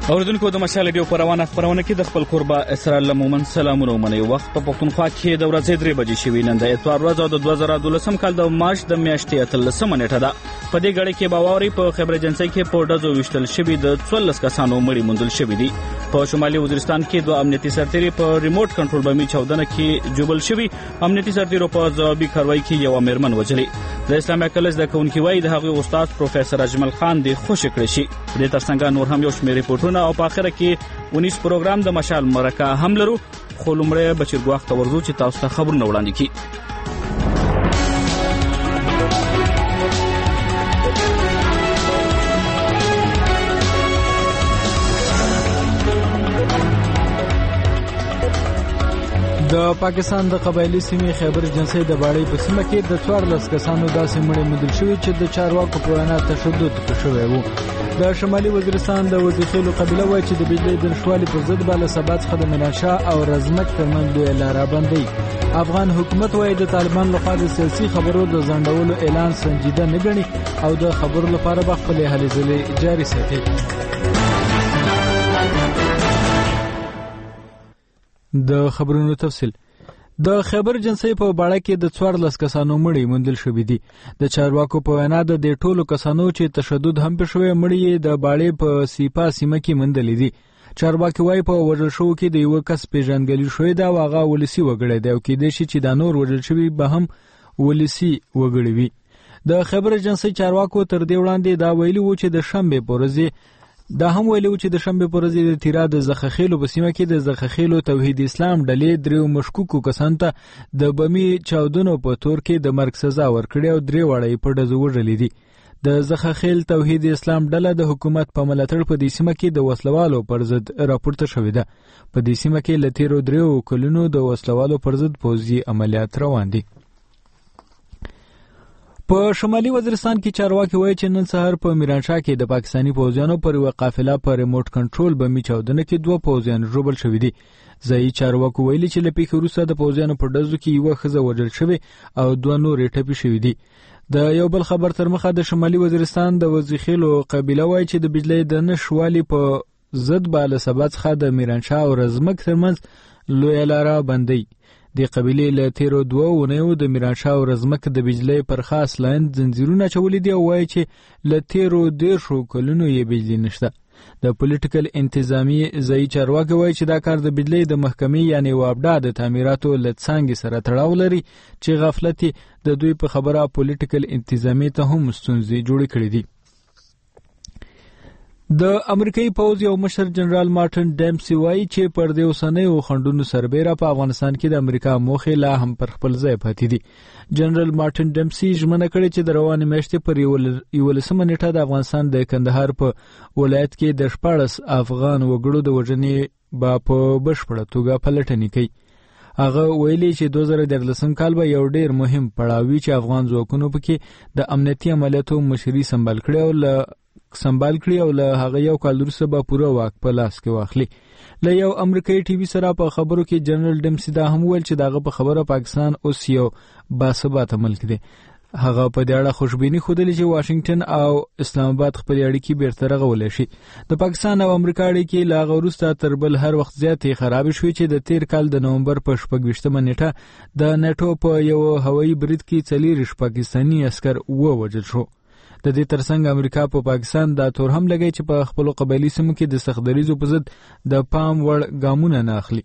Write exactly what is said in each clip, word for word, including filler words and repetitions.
اوردونکو د مشال ریډیو پر روانه خبرونه کې د خپل قربا اسرائیل مومن سلامونه ومني. وخت په پښتونخوا کې د ورځې درې بجې شوي. نن د اتوار ورځ د دوه زره دولسم کال د مارچ د میاشتې اتلسمه نیټه ده. په دې غړي کې باوري په خبر ایجنسي کې په ډزو وشتل شوي د څوارلس کسانو مړي موندل شوي دي. په شمالي وزیرستان کې دوه امنیتي سرتیري په ریموټ کنټرول بمي چاودنه کې جوبل شوي. امنیتي سرتیرو په ځوابي کاروایی کې یو امرمن وجلي. د اسلامي کالج د کونکي وای د هغه استاد پروفیسور اجمل خان دی خوشی کړی شي. د ترڅنګ نور هم یو شمېر ریپورتونه او په اخر کې ونیس پروګرام د مشال مرکه هم لرو. خو لومړی بچرګواخ ته ورځو چې تاسو ته خبرونه وړاندې کړي. د پاکستان د قبایلی سیمې خیبر ایجنسي د باړې په سیمه کې د څوارلس کسانو داسې مړي موندل شوي چې د چارواکو په وینا تشدد شوی وو. د شمالي وزیرستان د وزیخیلو قبیله وایي چې د بجلی د نشوالي پر ضد بالا ثبات څخه د ميرانشاه او رزمک ترمنځ لویه لاره بندي. افغان حکومت وایي د طالبان لخوا د سیاسي خبرو د ځنډولو اعلان سنجیده نه ګڼي او د خبرو لپاره به خپلې هلې ځلې جاري ساتي. د خبرونو تفصیل. د خیبر ایجنسي په باړه کې د څوارلس کسانو مړي موندل شوي دي. د چارواکو په وینا د دې ټولو کسانو چې تشدد هم پېښوي مړي د باړې په سیپا سیمه کې موندل دي. چارواکي وایي په وژل شو کې د یو کس پیژندګلوي شوې ده او هغه ولسی وګړی دی او کېدای شي چې د نور وژل شوي به هم ولسی وګړي وي. د خیبر ایجنسي چارواکو تر دې وړاندې دا ویلي وو چې د شنبې په ورځ دا هم ویلو چې د شنبې پر ورځ د تیرا د زخخیلو په سیمه کې د زخخیلو توحید اسلام ډلې دریو مشکوکو کسانو ته د بمی چاودنو په تور کې د مرګ سزا ورکړې او درې واړه په ډزو وژلې دي. د زخخیل توحید اسلام ډله د حکومت په ملاتړ په دې سیمه کې د وسلوالو پر ضد راپورته شوې ده. په دې سیمه کې له تیرو دریو کلونو د وسلوالو پر ضد پوځي عملیات روان دي. په شمالي وزیرستان کې چارواکي وایي چې نن سهار په میرانشاه کې د پاکستاني پوځیانو پر یوه قافله په ریموټ کنټرول بمي چاودنه کې دوه پوځیان ژوبل شوي دي. ځایي چارواکو ویلي چې له پیښې وروسته د پوځیانو په ډزو کې یوه ښځه وژل شوې او دوه نورې ټپي شوي دي. د یو بل خبر تر مخه د شمالي وزیرستان د وزیخیلو قبیله وایي چې د بجلی د نشوالي په ضد به له سبا څخه د میرانشاه او رزمک ترمنځ لویه لاره بندي. د قبیلې له تیرو دوه اونیو د میرانشاه او رزمک د بجلی پر خاص لاین زنځیرونه چولې دي او وایي چې له تیرو دیرشو کلونو یې بجلی نشته. د پولیټیکل انتظامی ځایي چارواکي وایي چې دا کار د بجلی د محکمې یعنی وابډا د تعمیراتو له څانګې سره تړاو لري چې غفلت د دوی په خبره پولیټیکل انتظامی ته هم ستونزې جوړې کړې دي. د امریکایي پوځ یو مشر جنرال مارټن ډیمسي وایي چې پر دې اوسنیو خنډونو سربیره په افغانستان کې د امریکا موخې لا هم پر خپل ځای پاتې دي. جنرال مارټن ډیمسي ژمنه کړې چې د روانې میاشتې پر یولسمه نیټه د افغانستان د کندهار په ولایت کې د شپاړس افغان وګړو د وژنې به په بشپړه توګه پلټنې کوي. هغه ویلي چې دوه زره دیارلسم کال به یو ډیر مهم پړاو وي چې افغان ځواکونو پکې د امنیتي عملیاتو مشري سمبال کړي او له سمبال کړي او له هغه یو کال وروسته به پوره واک په لاس کې واخلي. له یو امریکایي ټي وي سره په خبرو کې جنرال ډیمسي دا هم ویل چې دغه په خبره پاکستان اوس یو باثباته ملک دی. هغه په دې اړه خوشبیني ښودلې چې واشنگټن او اسلام آباد خپلې اړیکې بیرته رغولی شي. د پاکستان او امریکا اړیکې له هغه وروسته تر بل هر وخت زیاتې خرابې شوې چې د تیر کال د نومبر په شپږ ویشتمه نیټه د نیټو په یو هوایي برید کې څلېرویشت پاکستاني عسکر ووژل شو. د دې ترڅنګ امریکا په پاکستان دا تور هم لګی چې په خپلو قبایلي سیمو کې د سختدریزو په ضد د پام وړ ګامونه نه اخلي.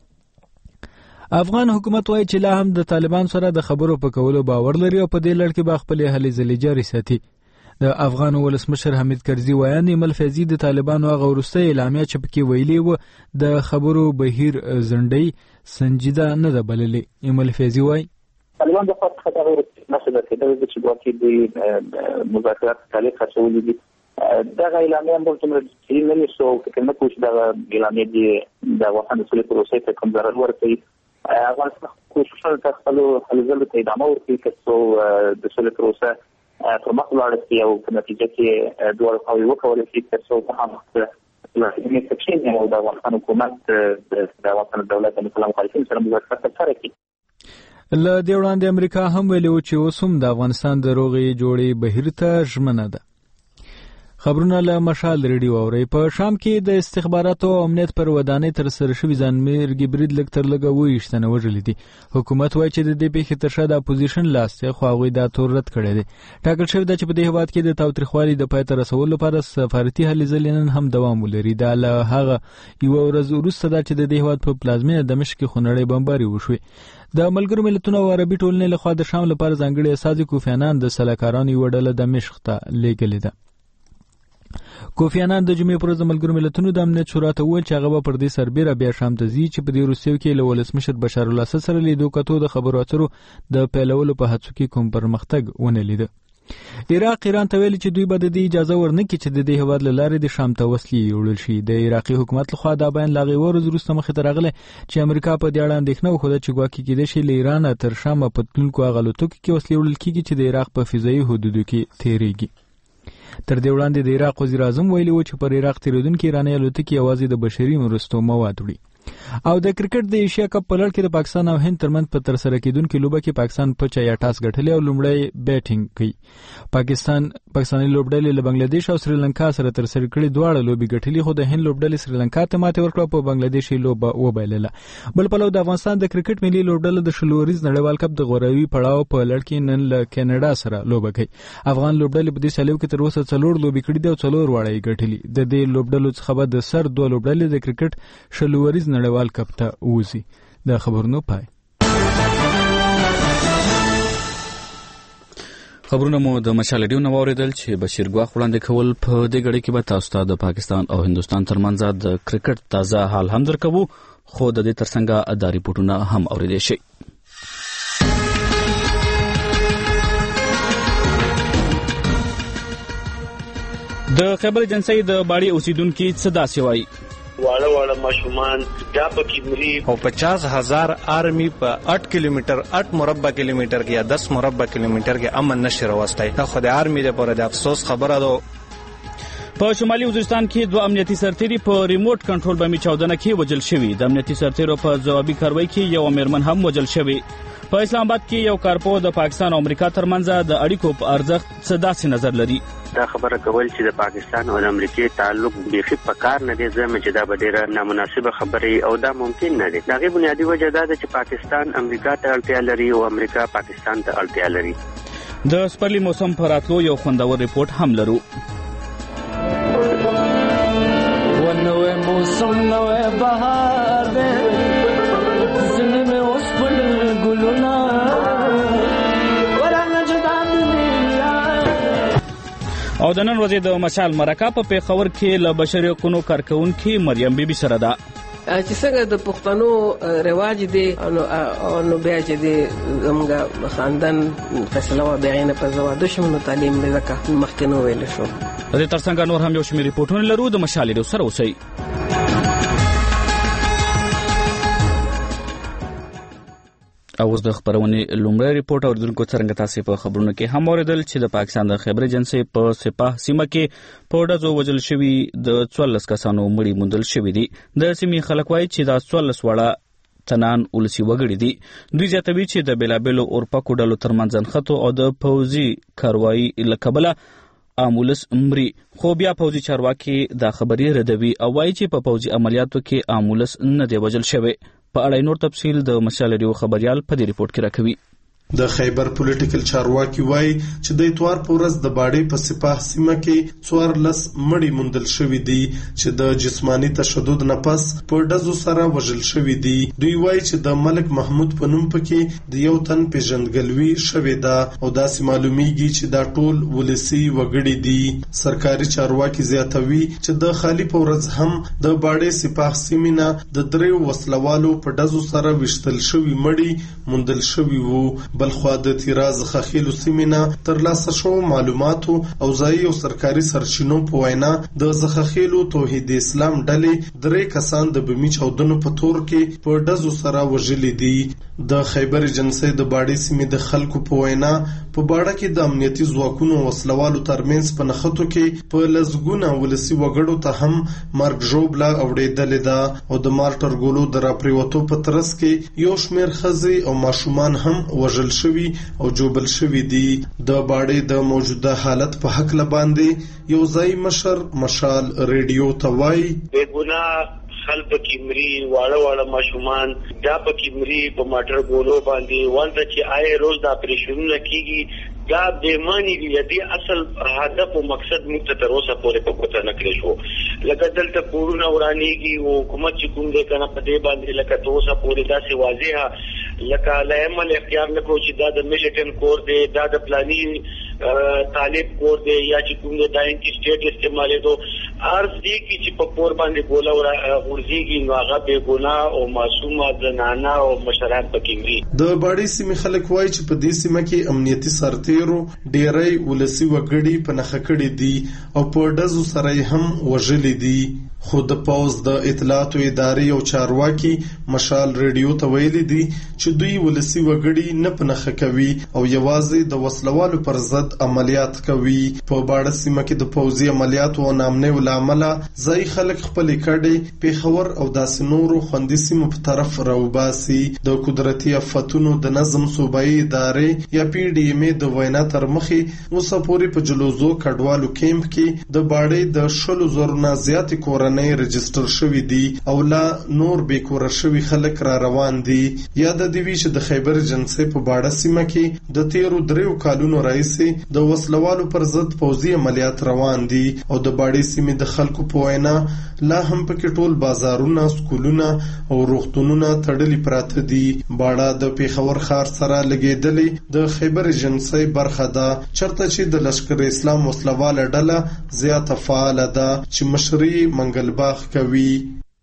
افغان حکومت وایي چې لا هم د طالبان سره د خبرو په کولو باور لري او په دې لړ کې به خپلې هلې ځلې جاري ساتي. د افغان ولسمشر حمید کرزي وایي ایمل فیضي د طالبانو هغه وروستۍ اعلامیه چې پکې ویلي وه د خبرو بهیر زنډۍ سنجیده نه ده بللې. ایمل فیضي وایي طالبان د خپل خبرو مسله کې د چې واکې د مذاکرات تعلیق خاصولې دي. دا اعلامیه هم کومه چې نه نشو فکر نه کوم چې دا اعلامیه دی د وطن سولې پروسې ته کوم ضرر ورکوي. افغانستان کوشش کوي خپل حلزل ته ادامه ورکړي چې د سولې پروسه په مخ لاړ شي او په نتیجه کې دوه خواوې وکولای شي چې په هم لازمي تکشین او د افغان حکومت د افغان دولت د اسلام خالصین سره مذاکرات وکړي. له دې وړاندې امریکا هم ویلي و چې اوس هم د افغانستان د روغې جوړې بهیر ته ژمنه ده. خبرونه له مشال ریډیو اوري. په شام کې د استخباراتو او امنیت پر ودانۍ تر سره شوی ځانمرګي برید لږ تر لږه وایشتنه وژل دي. حکومت وایي چې د دې پیښې تر شا د اپوزیشن لاس دی، خو هغوی دا تور رد کړی دی. ټاکل شوی ده چې په دې هېواد کې د تاوتریخوالي د پای ته رسولو لپاره سفارتي هلې ځلې نن هم دوام ولري. دا له هغه یوه ورځ وروسته ده چې د دې هېواد په پلازمینه دمشق کې خونړۍ بمباري وشوې. د ملګرو ملتونو او عربي ټولنې لخوا د شام لپاره ځانګړي استازي کوفی عنان د سلاکارانو یوه ډله دمشق ته لیږلې ده. کوفی عنان د جمعې پر ورځ د ملګرو ملتونو د امنیت شورا ته وویل چې هغه به پر دې سربیره بیا شام ته ځي چې په دې وروستیو کې له ولسمشر بشار الاسد سره لیدو کتو د خبرو اترو د پیلولو په هڅو کې کوم پرمختګ ونه لیده. عراق ایران ته ویلي چې دوی به د دې اجازه ورنکړي چې د دې هېواد له لارې د شام ته وسلې یوړل شي. د عراقي حکومت لخوا دا بیان له هغې ورځ وروسته مخې ته راغلی چې امریکا په دې اړه اندېښنه وښوده چې ګواکې کېدای شي له ایرانه تر شامه په تلونکو هغه الوتکو کې وسلې وړل کېږي چې د عراق په فضایي حدودو کې تېرېږي. تر دې وړاندې د عراق وزیر اعظم ویلي و چې پر عراق تېرېدونکي ایراني الوتکې یوازې د بشري مرستو مواد وړي. او د کرکټ د ایشیا کپ په لړ کې د پاکستان او هند ترمنځ په ترسره کېدونکې لوبه کې پاکستان پچه یا ټاس ګټلی او لومړی بیټینګ کوي. پاکستان پاکستاني لوبډلې له بنگلادیش او سریلانکا سره ترسره کړي دواړه لوبې ګټلي، خو د هند لوبډلې سریلانکا ته ماتې ورکړه، په بنگلادیش لوبه وبایلله. بل پلو د افغانستان د کرکټ ملي لوبډله د شل ورځ نړیوال کپ د غوراوي پړاو په لړ کې نن له کینیډا سره لوبه کوي. افغان لوبډلې په دې سیالیو کې تر اوسه څلور لوبې کړي دي او څلور واړه یې ګټلي. د دې لوبډلو څخه به د سر دوه لوبډلې د کرکټ شل ورځ نړیوال کپ ته وځي. د خبرونو پای. خبرونه مو د مشال ډیو نو اوریدل چې بشیر ګواخ وړاندې کول. په دې غړي کې به تاسو ته د پاکستان او هندستان ترمنځ د کرکټ تازه حال هم درکوو، خو د دې ترڅنګ د ریپورتونه هم اوریدل شي. د خیبر ایجنسی د باړي اوسیدونکو څه داسې وایي. واړه واړه ماشومان دا پکې مري او پچاس هزار آرمی په आठ کیلومتر आठ مربع کیلومتر کې یا दस مربع کیلومتر کې امن نشي راوستای. دا خو د آرمی لپاره د افسوس خبره ده. په شمالي وزیرستان کې دوه امنیتي سرتیري په ریموټ کنټرول بمي چاودنه کې وژل شوي. د امنیتي سرتیرو په ځوابي کاروایی کې یو امرمن هم وژل شوی. په اسلام آباد کې یو کارپو د پاکستان او امریکا ترمنځ د اړیکو په ارزښت څه داسې نظر لري. دا خبره کول چې د پاکستان او د امریکای تعلق بیخي په کار نه دی، زموږ چې دا به ډیره نامناسبه خبره او دا ممکن نه دی. دا غي بنیادی وجه دا ده چې پاکستان امریکا ته اړتیا لري او امریکا پاکستان ته اړتیا لري. د سپرلی موسم پر راتلو یو خوندور ریپورت هم لرو. ونوې موسم نوې بهار دې زنه مې اوس په ګلونه او د نن ورځې د مشال مرکه په پیښور کې له بشري حقوقو کارکونکو مریم بیبي سره ده. چې څنګه د پښتنو رواج دی او نو بیا چې دی زموږ خاندان فیصله و بیا نه په زواده شمو تعلیم به زکه مخکنو ویل شو. د ترڅنګ نور هم یو شمېر ریپورتونه لرو. د مشال ډیو سره اوسئ. اوس د خبرونې لومړی ریپورت اوریدونکو څرنګه تاسو په خبرونو کې هم اوریدل چې د پاکستان د خیبر ایجنسی په سپاه سیمه کې په ډزو وژل شوي د څوارلس کسانو مړي موندل شوي دي. د سیمې خلک وایي چې دا څوارلس واړه تنان ولسی وګړي دي. دوی زیاتوي چې د بیلابیلو اورپکو ډلو ترمنځ نښتو او د پوځي کاروایی له کبله امولس مري، خو بیا پوځي چارواکي دا خبرې ردوي او وایي چې په پوځي عملیاتو کې امولس نه دی وژل شوی. په اړه نور تفصیل د مشال ډیو خبريال په دې ریپورت کې راکوي. د خیبر پولیټیکل چارواکي وایي چې د اتوار په ورځ د باډي په سپاه سیمه کې څوارلس مړي موندل شوي دي چې د جسمانی تشدد نه پس په ډزو سره وژل شوي دي. دوی وایي چې د ملک محمود په نوم پکې د یو تن پیژندګلوي شوې ده او داسې معلومیږي چې دا ټول ولسی وګړي دي. سرکاري چارواکي زیاتوي چې د خالی په ورځ هم د باډي سپاه سیمه نه د دریو وسلوالو په ډزو سره وشتل شوي مړي موندل شوي وو. بلخوا د تیراز خخیلو سیمینا تر لاسه شو معلوماتو او ځایي او سرکاري سرچینو په وینا د زخخیلو توحید اسلام ډلې درې کسان د بمی چاودنو په تور کې په ډزو سره وژلي دي. د خیبر ایجنسی د باډي سیمې د خلکو په وینا په باډه کې د امنیتي ځواکونو وسلوالو ترمنځ په نښتو کې په لزګونه ولسی وګړو ته هم مرګ ژوبله اوړېدلې ده او د مارټر ګولو د راپریوتو په ترڅ کې یو شمېر ښځې او ماشومان هم وژل وژل شوي او جوبل شوي دي. د باډې د موجوده حالت په حق لباندې یو ځای مشر مشال ریډیو ته وایي بے ګناه خلک کیمری واړه واړه ماشومان دا په کیمری په ماټر ګولو باندې ولته چې آی روز د اپریشنونه کیږي دا بیمانی دی دې اصل هدف او مقصد موږ ته تر اوسه پورې په کوته نه کړی شو. لکه دلته کورونه ورانیږي او حکومت چې کوم دی کنه په دې باندې لکه تر اوسه پورې داسې واضحه لکه لایمل اختیار نه کوي چې دا د میلیټن کور دی دا د پلاني طالب کور دی یا چې کوم دی دا انټي سټیټ استعمالې دو ارز دی چې په کور باندې ګولا ورځيږي نو هغه بے ګناه او معصومه زنانه او مشران پکې وي. د باډې سیمې خلک وایي چې په دې سیمه کې امنیتي سرتیرو ډېری ولسی وګړي په نخښه کړي دي او په ډزو سره هم وژلي دي. خو د پوز د اطلاعاتو ادارې او چارواکي مشال ریډیو ته ویلي دي چې دوی ولسی وګړي نه په نخښه کوي او یوازې د وسلوالو پر ضد عملیات کوي. په باډه سیمه کې د پوزي عملیاتو او نامنې ولامله ځای خلک خپل کډې پیښور او داسې نورو خوندي سیمو په طرف راوباسي. د قدرتي آفتونو د نظم صوبایي ادارې یا پی ډی ایم د وینا تر مخې اوسه پورې په جلوزو کډوالو کیمپ کې د باډې د شلو زرو نه زیات کورنۍ رجستر شوي دي او لا نور بې کوره شوي خلک را روان دي. یاد دی وی چې د خیبر جنسې په باډه سیمه کې د تیرو دریو کالونو راهیسې د وسلوالو پر ضد پوځي عملیات روان دي او د باډې سیمې د خلکو په وینا لا هم پکې ټول بازارونه سکولونه او روغتونونه تړلي پراته دي. باډه د پیښور ښار سره لګېدلې د خیبر جنسې برخه ده چرته چې د لشکر اسلام وسلواله ډله زیاته فعاله ده چې مشري منګل باغ کوي.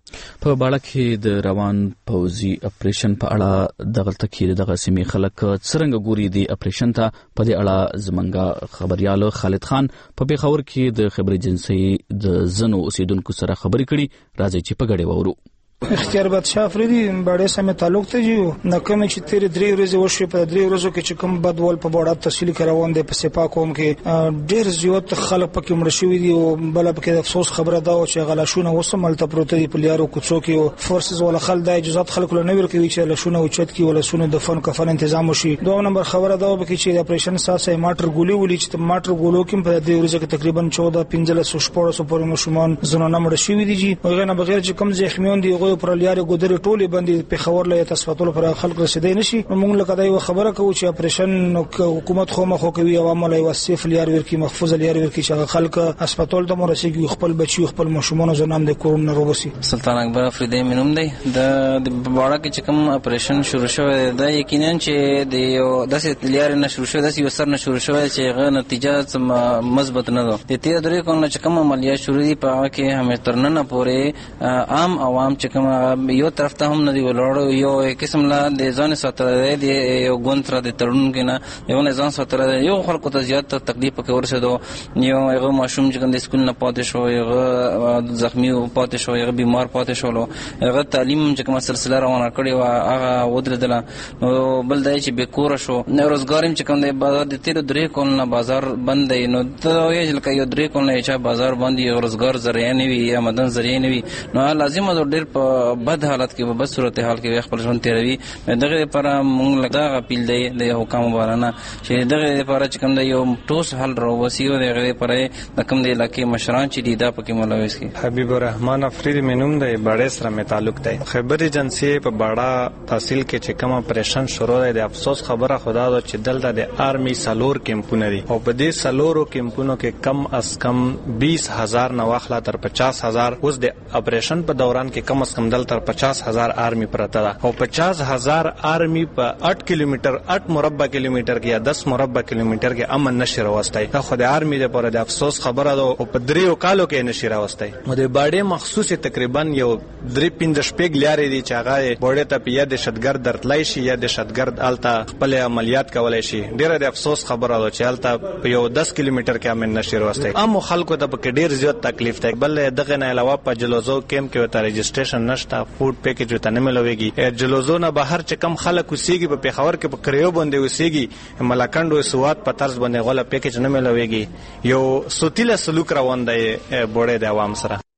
په باړه کې د روان پوځي اپریشن په اړه دغلته کې دغه سیمې خلک څرنګه ګوري دی اپریشن ته په دې اړه زمونږ خبريال خالد خان په پیښور کې د خبري جنسي د زنو اوسیدونکو سره خبرې کړي. راځي چې په غړې وورو. اختیار بادشاہ افریدي باډې سمې تعلق ته جیو نه کوم چې تیر درې ورځې وشو په درې ورځو کې چې کوم بدول په باډه تحصیل کې روان دي په سپا کوم کې ډېر زیات خلک پکې مړ شوي دي او بل پکې افسوس خبره ده چې غلاشونه وسمل ته پروت دي په لیارو کوڅو کې فورسز ولا خل د اجازه خلکو نه ورکوي چې لاشونه اوچت کې ولا سونه د فن کفن تنظیم وشي. دوه نمبر خبره ده به چې د اپریشن ساسه ماټر ګولي ولې چې ماټر ګولو کې په دې ورځ کې تقریبا چودہ پنځه سو شپږ سو پورې مشمون زنانه مړ شوي دي. هغه نه بغیر چې کوم زخمیون دي هغه پر لیارو ګودري ټولې باندې په خبر لې تاسفاتول پر خلک رسیدای نشي. موږ لکه دا یو خبره کوو چې اپریشن حکومت خو مخ کوي او عمل یو سیف لیار ورکی محفوظ لیار ورکی چې خلک هسپتال ته مرسيږي خپل بچي خپل ماشومان زنام د کورونا روبسي. سلطان اکبر افریدی منوم دی د باړه کې چې کوم اپریشن شروع شوی دا یقینا چې د یو داسې لیار نه شروع شوی داسې یو سر نه شروع شوی چې غو نتیجه مثبت نه ده. د تیر درې کونه چې کوم عملیات شروع دي په هغه کې هم ترنه پورې عام عوام چې کوم یو طرف ته هم نه دی ولاړ یو قسم لا د ځان ساتره دی یو ګونتر د تړون کې نه یو نه ځان ساتره یو خلکو ته زیات تکلیف پکې ورسېدو. یو هغه ماشوم چې د سکول نه پاتې شو هغه زخمی پاتې شو هغه بیمار پاتې شو هغه تعلیم چې کومه سلسله روانه کړې و هغه ودرېدله. نو بل دی چې بیکور شو نه روزګار چې کوم دی بازار د تیر درې کول نه بازار بند دی. نو ته یې لکه یو درې کول نه چې بازار بند یو روزګار ذریعہ نه وي یا مدن ذریعہ نه وي نو لازم د ډېر په بد حالت کې په بس صورت حال کې خپل ژوند تیروي. دغه لپاره موږ لږه اپیل دی د حکام بارانه چې دغه لپاره چې کوم د یو ټوس حل راوسی او دغه لپاره د کوم د علاقې مشران چې دي دا پکې ملوث کی. حبیب الرحمن افریدی منوم د باډې سره مې تعلق دی. خیبر جنسي په باډه تحصیل کې چې کوم اپریشن شروع دی د افسوس خبره خدا دا چې دلته د آرمی سالور کیمپونه دي او په دې سالورو کیمپونو کې کم از کم بیس هزار نه واخلا تر پچاس هزار اوس د اپریشن په دوران کې کم از کم دل تر پچاس هزار آرمی پرته ده او پچاس هزار آرمی په اټ کیلومتر اټ مربع کیلومتر کې یا دس مربع کیلومتر کې امن نشي راوستای. دا خو د آرمی لپاره د افسوس خبره ده او په دریو کالو کې نشي راوستای. نو د باډې مخصوص تقریبا یو درې پنځه شپږ لارې دي چې هغه باډې ته په یاد شتګرد درتلای شي یا د شتګرد الته خپل عملیات کولای شي. ډیره د افسوس خبره ده چې الته په یو دس کیلومتر کې امن نشي راوستای. عام خلکو ته په ډیر زیات تکلیف ده. بل دغه نه علاوه په جلوزو کیمپ کې وته رجسټریشن نشته فود پیکیج وته نه ملويږي. جلوزو نه بهر چې کم خلک وسیږي په پیښور کې په کریو باندې وسیږي ملکند او سواد په طرز باندې غوله پیکیج نه ملويږي. یو سوتیله سلوک روان دی بوړې د عوام سره.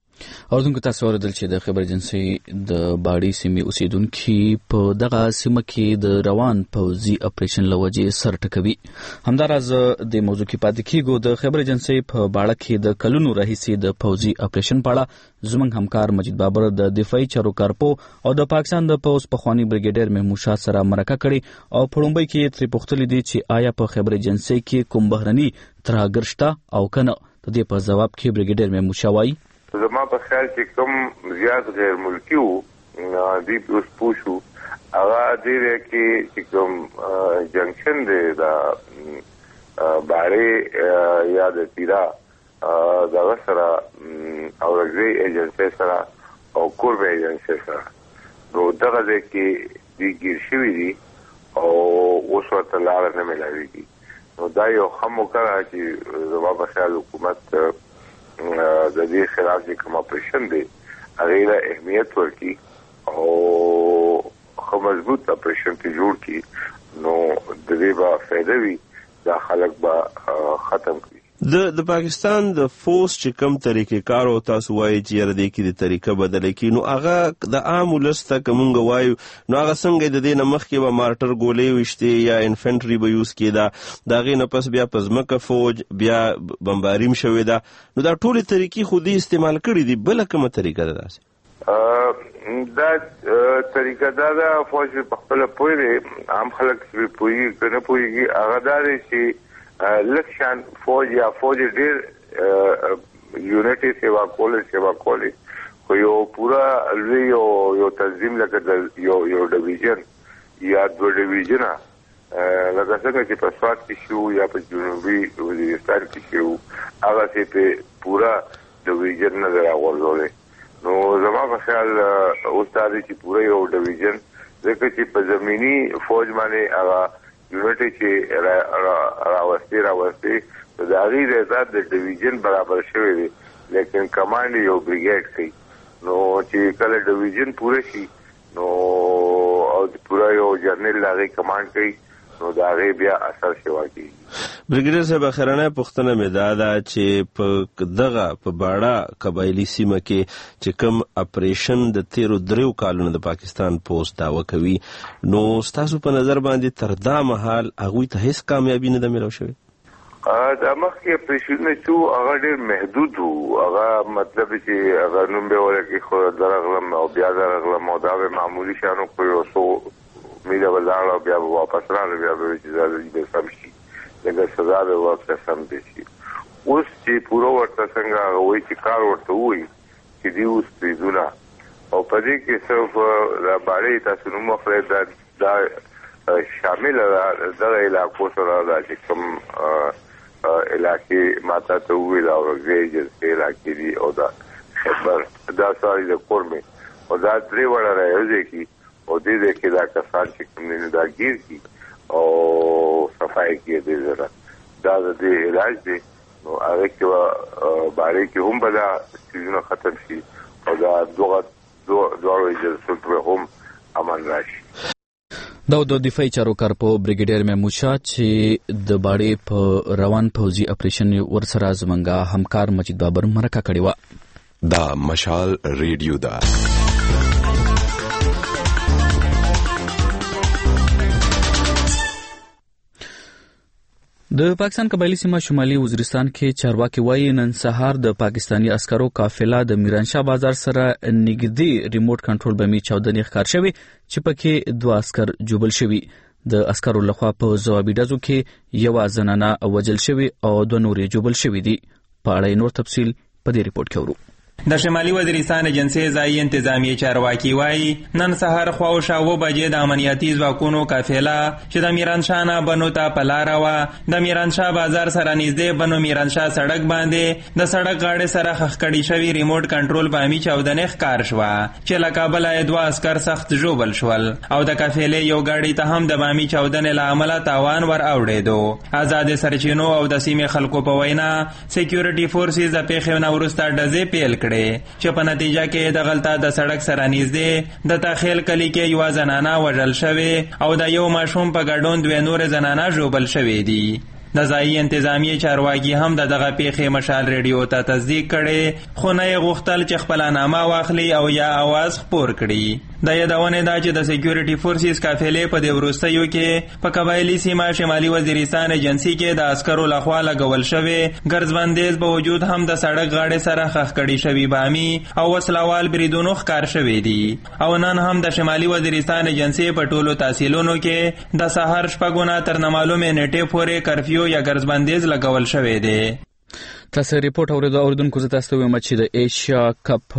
اوردونکو تاسو اوریدل چې د خبر ایجنسی د باړی سیمې اوسیدونکو په دغه سیمه کې د روان پوځي اپریشن لوجې سر ټکوي. همداراز د موضوع کې پاتې کیږو. د خبر ایجنسی په باړه کې د کلونو راهیسې د پوځي اپریشن په اړه زموږ همکار مجید بابر د دفاعي چارو کارپو او د پاکستان د پوز پخوانی بریګیډر محمود شاه سره مرکه کړې او په لومړي کې ترې پوښتنه دي چې آیا په خبر ایجنسی کې کوم بهرني ترهګر شته او کنه. د دې په جواب کې بریګیډر محمود شاه وایي زما په خیال چې کوم زیات غیر ملکی وو دی اوس پوښو هغه دې کې چې کوم جنکشن دی دا باړې یا د تیرا دا سره او رګي ایجنسی سره او کوربه ایجنسی سره نو دغه دې کې دی ګیر شوی دی او اوس ورته لار نه ملایوي. نو دا یو هم وکړه چې زما په خیال حکومت د دې خلاف چې کوم اپریشن دی هغه له اهمیت ورکړي او خو مضبوط اپریشن ته جوړ کړي نو د دې به فائدہ وي دا خلک به ختم کړي. د د پاکستان د فوز چې کوم طریقې کار او تاسو وایي چې یاره دې کې د طریقه بدل کړي نو هغه د عام ولسته کومګ وایو نو هغه څنګه د دې نمخ کې به مارټر ګولې وشته یا انفنټری به یوز کېدا دا غي نه پس بیا پزمکه فوج بیا بمباریم شوې دا نو دا ټول طریقې خو دې استعمال کړي دي بل کومه طریقه ده داسې دا طریقه دا د فوج په خپل پوهې عام خلک په پوهې کنه پوهېږي هغه دا دی چې لکشان فوج یا فوج ډیر یونټي سیوا کولې سیوا کولې خو یو پورا لوی یو یو تنظیم لکه یو یو ډیویژن یا دو ډیویژن لکه څنګه چې په سوات کې شو یا په جنوبي وزیرستان کې شو هغه چې په پورا ډیویژن نه راغورځولې نو زما په خیال استاد چې پورا یو ډیویژن ځکه چې په زمینی فوج باندې هغه یونټي چې راوستي راوستي د هغې د ذات د ډیویژن برابر شوی دی لیکن کمانډ یو بریګیډ کوي نو چې کله ډیویژن پوره شي نو او پورا یو جرنل هغې کمانډ کوي نو د هغې بیا اثر شوا کېږي. بریګیډر صاحب اخرنۍ پوښتنه مې دا ده چې په دغه په باړه قبایلي سیمه کې چې کوم اپریشن د تیرو دریو کالونو د پاکستان پوسټ دعوه کوي نو ستاسو په نظر باندې تر دا مهال هغوی ته هیڅ کامیابي نه ده میلاو شوې؟ دا مخکې اپریشنونه چې هغه ډېر محدود وو هغه مطلب چې هغه نوم به ورکړي خو درغلم او بیا درغلم او دا به معمولي شیانو خو یو څو میله به لاړه او بیا به واپس راغله بیا به چې دا سم شي لکه سزا به ورته سم دي شي. اوس چې پوره ورته څنګه هغه وایي چې کار ورته وایي چې دی اوس پریزونه او په دې کې صرف دا باړې تاسو نوم اخلئ دا شامل دغه علاقو سره دا چې کوم علاقې ماته ته وویل او رګې جلسې علاقې دي او دا خبر دا ساري د کورمې او دا درې وړه راځي کی او دې دې کې دا کسان چې کوم نه دا ګیر کی او صفای کې دې زره دا د علاج دی نو هغه کې باندې کې هم بدا سيزونه ختم شي او دا دوه دوه جلسې په هم امن راشي. دا د دفاعي چارو کارپو بریګیډر محمود شاه چې د باړې په روان پوځي اپریشن ورسره زمونږه همکار مجید بابر مرکه کړې و. دا مشال ریډیو دا د پاکستان قبایلی سیمه شمالي وزیرستان کې چارواکي وایي نن سهار د پاکستانی عسکرو قافله د میرانشاه بازار سره نږدې ریموټ کنټرول بمي چاودنې ښکار شوې چې پکې دوه عسکر جوبل شوي. د عسکرو لخوا په ځوابي ډزو کې یوه زنانه وژل شوې او دوه نورې جوبل شوي دي. په اړه نور تفصیل په دې ریپورت کې ورو. د شمالي وزیرستان ایجنسی ځایي انتظامی چارواکي وایي نن سهار خوا او شا اوه بجې د امنیتي ځواکونو قافله چې د میرانشاه نه بنو ته په لاره وه د میرانشاه بازار سره نږدې بنو میرانشاه سړک باندې د سړک غاړې سره خښ کړي شوي ریموټ کنټرول بامي چاودنې ښکار شوه چې له کابله یې دوه عسکر سخت ژوبل شول او د قافلې یو ګاډي ته هم د بامي چاودنې له امله تاوان ور اوړېدو. آزاد سرچینو او د سیمې خلکو په وینا سکیورټي فورسز د پیښې نه وروسته ډزې پیل کړې چې په نتیجه کې د غلطه د سړک سره نږدې د تاخیل کلی کې یو زنانه وژل شوې او د یو ماشوم په ګډون دوه نور زنانه ژوبل شوې دي. د ځایي انتظامیې چارواکي هم د دغه پیښې مشال ریډیو ته تصدیق کړي، خو نه یې غوښتل چې خپله نامه واخلي او یا اواز خپور کړي. د یادونې دا چې د سکیورټي فورسز قافلې په دې وروستیو کې په قبایلي سیمه شمالي وزیرستان ایجنسي کې د عسکرو لخوا لګول شوې ګرځبندیز په وجود هم د سړک غاړې سره خښ کړي شوي بامي او وسلوال بریدونو ښکار شوي دي او نن هم د شمالي وزیرستان ایجنسي په ټولو تحصیلونو کې د سهار شپږو نه تر نامعلومې نیټې پورې کرفیو یا ګرځبندیز لګول شوی دی. تاسو ریپورت اوریدو اوریدونکو زه تاسو ته وایم چې د ایشیا کپ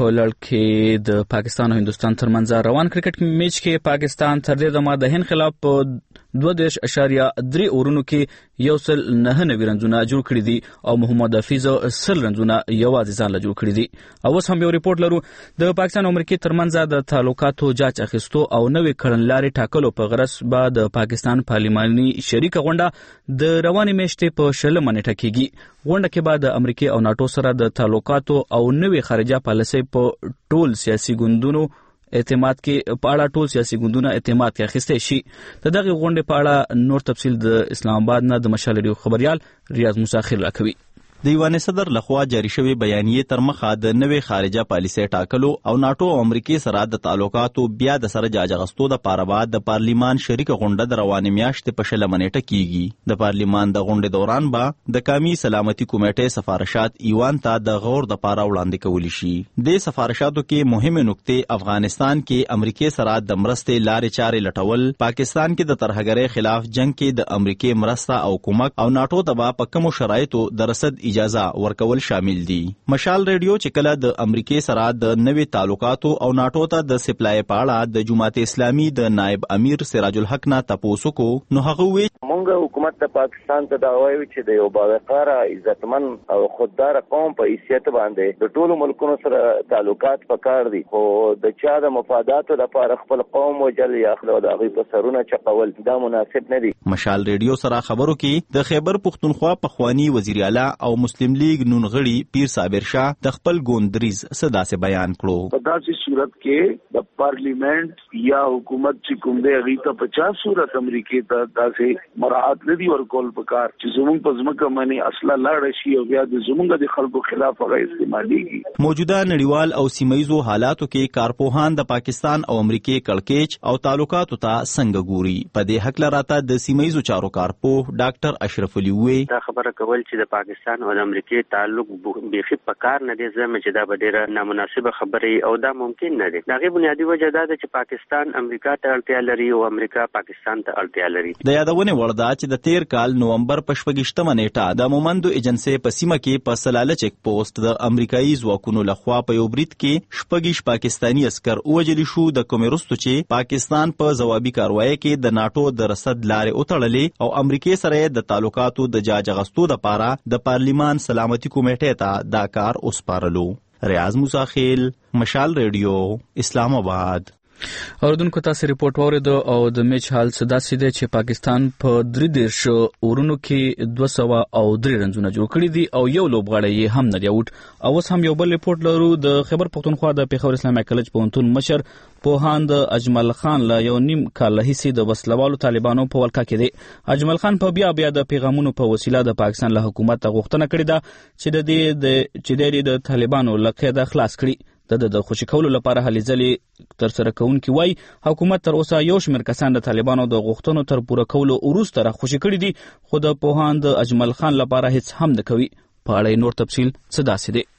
لړ د پاکستان او هندستان ترمنځ روان کرکټ میچ کې پاکستان تر دې دمه د هند خلاف په دوه دېرش اشاریه درې اورونو کې یو سل نهه نوي رنزونه جوړ کړي دي او محمد حفیظ سل رنزونه یوازې ځان له جوړ کړي دي. او اوس هم یو ریپورت لرو د پاکستان او امریکا ترمنځ د تعلقاتو جاج اخیستو او نوې کړنلارې ټاکلو په غرض به د پاکستان پارلماني شریکه غونډه د روانې میاشتې په شلمه نیټه کېږي. غونډه کې به د امریکا او ناتو سره د تعلقاتو او نوې خارجه پالیسۍ په ټول سیاسي ګوندونو اعتماد کې په اړه ټول سیاسي ګوندونه اعتماد کې اخیستی شي. د دغه غونډې په اړه نور تفصیل د اسلام آباد نه د مشال ریډیو خبريال ریاض موسی خیر راکوي. د ایوان صدر لخوا جاری شوی بیانیه تر مخه د نوې خارجه پالیسۍ ټاکلو او ناتو او امریکا سره د تعلقاتو بیا د سره جاج اخیستو د پاره بعد د پارلیمان شریکه غونډه د روانې میاشتې په شلمه نیټه کیږي. د پارلیمان د غونډې دوران به د قومي سلامتي کمیټې سفارشات ایوان ته د غور د پاره وړاندې کولی شي. د سفارشاتو کې مهمه نقطې افغانستان کې امریکا سره د مرستې لارې چارې لټول، پاکستان کې د ترهګرۍ خلاف جنگ کې د امریکا مرسته او کومک او ناتو ته په کومو شرایطو د رسد اجازه ورکول شامل دي. مشال ریډیو چې کله د امریکا سره د نوې تعلقاتو او ناتو ته د سپلای په اړه د جماعت اسلامي د نائب امیر سراج الحق نه تاسو کو نو هغه وی مونږ حکومت د پاکستان ته دا وایي چې د یو باوقاره عزتمن او خوددار قوم په حیثیت باندې د ټولو ملکونو سره تعلقات پکار دي، خو د چا د مفاداتو لپاره خپل قوم وجل یا خپل د هغوی په سرونه چقول دا مناسب نه دي. مشال ریډیو سره خبرو کې د خیبر پختونخوا پخوانی وزیر اعلی او مسلم لیگ نون غړي پیر صابر شاه د خپل ګوندریز صدا سے بیان کړو. په داسې صورت کې د پارلیمنت یا حکومت چې کوم دی هغه ته پچاس صورت امریکا ته داسې مراعات ندي ورکول پکار چې زموږ په ځمکه باندې اصله لاړ شي او بیا د زموږ د خلکو خلاف هغه استعمالېږي. موجوده نړیوال او سیمایزو حالاتو کې کارپوهان د پاکستان او امریکا کړکېچ او تعلقاتو ته څنګه ګوري. په دې حق لراته د سیمایزو چارو کارپوه ډاکټر اشرف علي وی دا خبره کول چې د پاکستان او امریکا کې تعلق بیخي پکار نه دی، زموږ چې دا به ډېره نامناسبه خبرې او دا ممکن نه دی. دغه بنیادی وجه دا ده چې پاکستان امریکا ته اړتیا لري او امریکا پاکستان ته اړتیا لري. د یادونه وړ ده چې د تیر کال نومبر په شپږشتمه نیټه د مومندو ایجنسي په سیمه کې په سلاله چک پوسټ د امریکایي ځواکونو لخوا په یو برید کې شپږیش پاکستانی عسكر وژل شو، د کومې وروسته چې پاکستان په ځوابي کاروایی کې د ناتو د رسد لارې وتړلې او امریکا سره د تعلقاتو د جاج اخیستو لپاره د پارلیمان سلامتی کمیټې ته دا کار وسپارلو. ریاض موسی خیل، مشال ریډیو، اسلام آباد. اوردونکو تاسو ریپورت واوریدو او د میچ حال څه داسې دی چې پاکستان په درې دېرش اورونو کې دوه سوه او درې رنزونه جوړ کړي دي او یو لوبغاړی یې هم نه دی اوټ. او اوس هم یو بل ریپورت لرو د خیبر پختونخوا د پیښور اسلامي کالج پوهنتون مشر پوهاند اجمل خان له یو نیم کال راهیسې د وسلوالو طالبانو په ولکه کې دی. اجمل خان په بیا بیا د پیغامونو په وسیله د پاکستان له حکومت غوښتنه کړې ده چې د دې د چې د طالبانو له قیده خلاص کړي. د د خوشی کولو لپاره هلې ځلې تر سره کوونکي وای حکومت تر اوسه یو شمېر کسان د طالبانو د غوښتنو تر پوره کولو وروسته راخوشي کړي دي، خو د پوهاند اجمل خان لپاره هیڅ هم نه کوي. په اړه نور تفصیل څه داسې دی.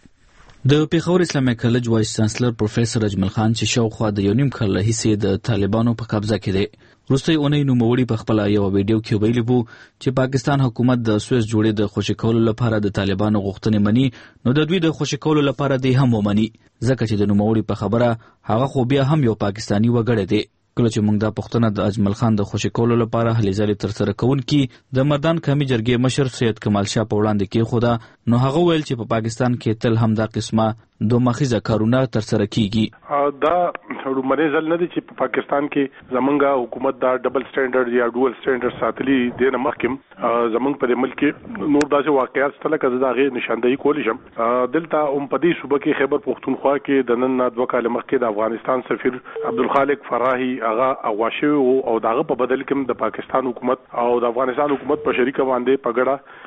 د پیښور اسلامي کالج وایس چانسلر پروفیسور اجمل خان چې شاوخوا د یو نیم کال راهیسې د طالبانو په قبضه کې دی، وروستۍ اونۍ نوموړي په خپله یوه ویډیو کې ویلي وو چې پاکستان حکومت د سویس جوړې د خوشي کولو لپاره د طالبانو غوښتنې مني، نو د دوی د خوشي کولو لپاره دی هم ومني، ځکه چې د نوموړي په خبره هغه خو بیا هم یو پاکستانی وګړی دی. کله چې موږ دا پوښتنه د اجمل خان د خوشي کولو لپاره هلې ځلې ترسره کوونکي د مردان قومي جرګې مشر سید کمال شاه په وړاندې کېښوده، نو هغه ویل چې په پاکستان کې تل هم دا قسمه دوه مخیزه کارونه تر سره کیږي. دا رومنه ځل نه دي چې په پاکستان کې زمونږه حکومت دا ډبل سټانډرډ یا ډول سټانډرډ ساتلي دي نه مخکم زمونږ په ملک کې نور داسې واقعیات ستله کزه دا غي نشاندهي کولی شم. دلته هم په دې صوبه کې خیبر پختونخوا کې د نن دوه کال مخکې د افغانستان سفیر عبدالخالق فراهي هغه اغواشي او داغه په بدل کې د پاکستان حکومت او د افغانستان حکومت په شریکه باندې پګړه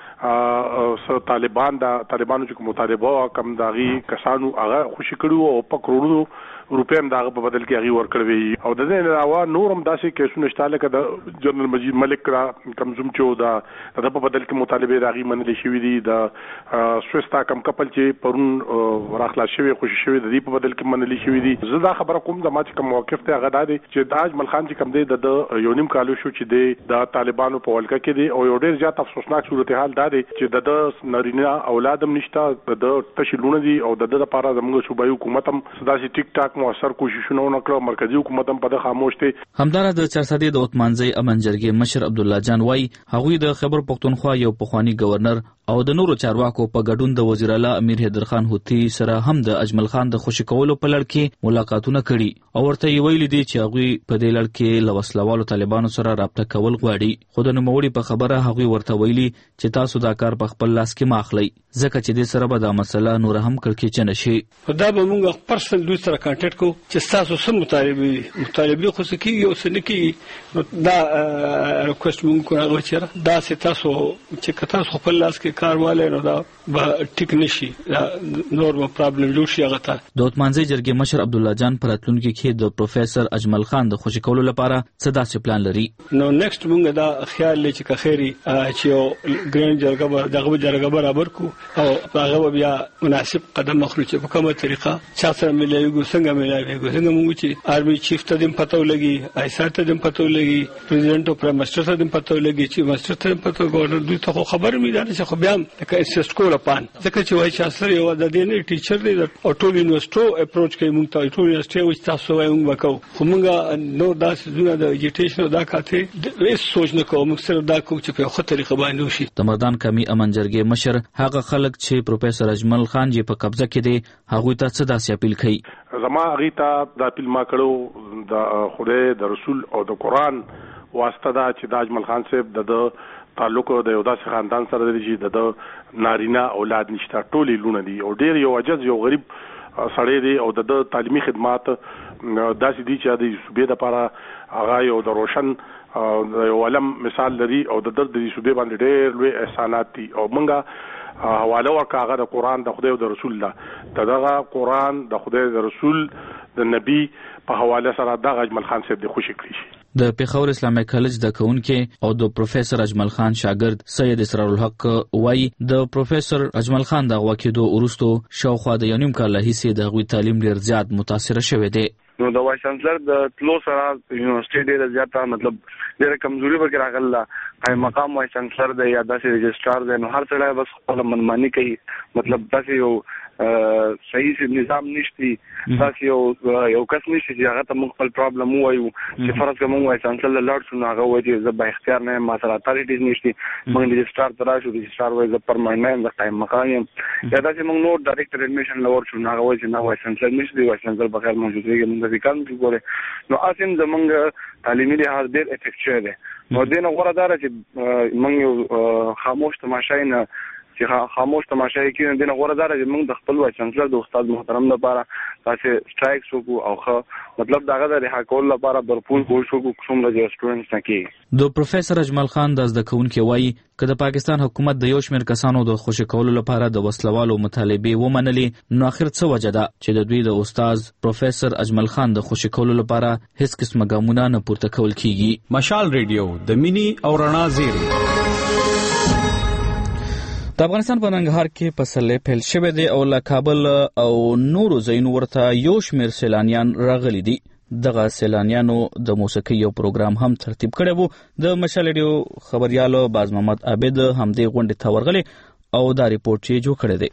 ا طالبان دا طالبانو چې مطالبه کم داغي کسانو هغه خوشی کړو او په کروڑو روپې هم داغه په بدل کې هغه ورکړوي او د دې علاوه نورم داسې کیسونه شته لکه د جنرال مجید ملک را کمزوم چې دا د په بدل کې مطالبه راغي منل شوې دي د سوستا کم کپل چې پرون راخلا شوی خوشی شوی د دې په بدل کې منل شوې دي. زه دا خبره کوم د ماته کوم موقف ته هغه دادي چې داج ملخان چې کم دی د یونیم کالو شو چې دی د طالبانو په ولکه کې دی او یو ډیر زیات افسوسناک صورتحال دا دی چې د نارینه اولادم نشته د تشلونه دي او د د لپاره زموږ صوبایي حکومت هم سداسي ټیک ټاک موثر کوششونه وکړو. مرکزی حکومت هم په د خاموش دي. همدار د چارسدي د اوتمانځي امن جرګې مشر عبد الله جان وای هغوی د خیبر پختونخوا یو پخوانی گورنر او د نورو چارواکو په ګډون د وزیر اعلی امیر حیدر خان هوتی سره هم د اجمل خان د خوشی کولو په لړ کې ملاقاتونه کړي او ورته ویل دي چې هغوی په دې لړ کې لوسلوالو طالبانو سره رابطه کول غواړي. خو د نوموړي په خبره هغوی ورته ویلي چې تاسو دا کار په خپل لاس کې ماخلي ځکه چې دې سره به دا مسله نور هم کړکېچ نشي. دا به موږ پرسنل دوی سره کانټیکټ کوو چې تاسو سم مطالبه مطالبه خو سکیږي او سنکي دا ریکوست موږ کوو چې دا چې تاسو چې تاسو خپل لاس کې کارواله نو دا به ټیک نشي نور به پرابلم جوړ شي. هغه ته د اوتمانځي جرګې مشر عبد الله جان پر اتلونکو کې د پروفیسور اجمل خان د خوشی کولو لپاره څه داسې پلان لري. نو نیکسټ موږ دا خیال لري چې کخيري چې یو ګرین جرګه به دغه جرګه برابر کو او هغه بیا مناسب قدم اخلو چې په کومه طریقه چا سره ملایږي څنګه ملایږي څنګه موږ چې آرمي چیف ته دم پتو لګي ایسار ته دم پتو لګي پریزیدنت او پرایم منسٹر ته دم پتو لګي چې منسٹر ته پتو ګورنر دوی ته خبر مې ده چې خو بیا لکه اسسټ کول پان ځکه چې وای چې اثر یو د دې نه ټیچر دی او ټول یونیورسيټي اپروچ کوي موږ ته ټول یونیورسيټي وځ تاسو وای موږ وکاو خو موږ نو داسې زونه د ایجوکیشن دا کاته هیڅ سوچ نه کوو موږ سره دا کوو چې په خو طریقه باندې وشي. د مردان کمی امن جرګې مشر هغه خلک چې پروفیسور اجمل خان جی په قبضه کې دی هغه ته څه داسې اپیل کوي. زما غیتا د اپیل ما کړو د خدای د رسول او د قران واسطه دا چې د اجمل خان صاحب د تعلق د یو داسې خاندان سره دی چې د نارینه اولاد نشته ټولې لونه دي او ډیر یو عجز یو غریب سړی دی او د تعلیمي خدمات داسې دي چې د صوبې لپاره هغه یو د روشن یو علم مثال لري او د درد د صوبې باندې ډیر لوی احسانات دي او موږ حواله ورکاغه د قران د خدای او د رسول الله دغه قران د خدای د رسول د نبی په حواله سره د اجمل خان صاحب د خوشی کړی شي. د پیښور اسلامي کالج د کونکو او د پروفیسور اجمل خان شاګرد سید اسرار الحق وای د پروفیسور اجمل خان د واکیدو ورستو شاوخوا د یونیم کال هیڅ د غوي تعلیم ډیر زیات متاثر شوه دی. نو د وایس چانسلر د تلو سره یونیورسيټي ډیره زیاته مطلب ډیره کمزوري وکړه راغله قائم مقام وایس چانسلر د یا داسې رجسترار د نو هر څه بس خپل منمانی کوي مطلب داسې یو صحیح نظام نشتی تاسو یو یو کس نشي چې هغه ته موږ خپل پرابلم وایو چې فرض کوم وایي چانسلر لاړ شو نو هغه وایي چې به اختیار نه ما سره اتاریټیز نشتی موږ رجسترار ترا شو رجسترار وایي د پرماننت د قائم مقام یا داسې موږ نو ډایرکټ اډمیشن لور شو نو هغه وایي چې نو وایي چانسلر نشي وایي چانسلر بغیر موجود دی موږ د کار نه ګوره نو اسیم زمونږ تعلیمي لحاظ ډېر افیکټ دی نو دینه غوړه دار چې موږ خاموش تماشای نه چې خاموش تماشای کې دینه غوړه دار چې موږ د خپل وایس چانسلر د استاد محترم لپاره تاسو سټرایک وکړو او خو مطلب داغه د رها کول لپاره برپول کوشش وکړو کوم د سټوډنټس کې. د پروفیسور اجمل خان د زده کوونکو وایي که د پاکستان حکومت د یو شمېر کسانو د خوشی کولو لپاره د وسلوالو مطالبه ومنلې نو اخر څه وجه ده چې د دوی د استاد پروفیسور اجمل خان د خوشی کولو لپاره هیڅ قسمه ګامونه نه پورته کول کیږي. مشال ریډیو د مینی او رڼا زیری د افغانستان په ننګرهار کې فصل پیل شوی دی او له کابل او نورو ځایونو ورته یو شمېر سیلانیان راغلي دي. دغه سیلانیانو د موسیقي یو پروګرام هم ترتیب کړی وو. د مشال ریډیو خبريالو باز محمد عابد همدې غونډې ته ورغلی او دا ریپورت یې جوړ کړی دی.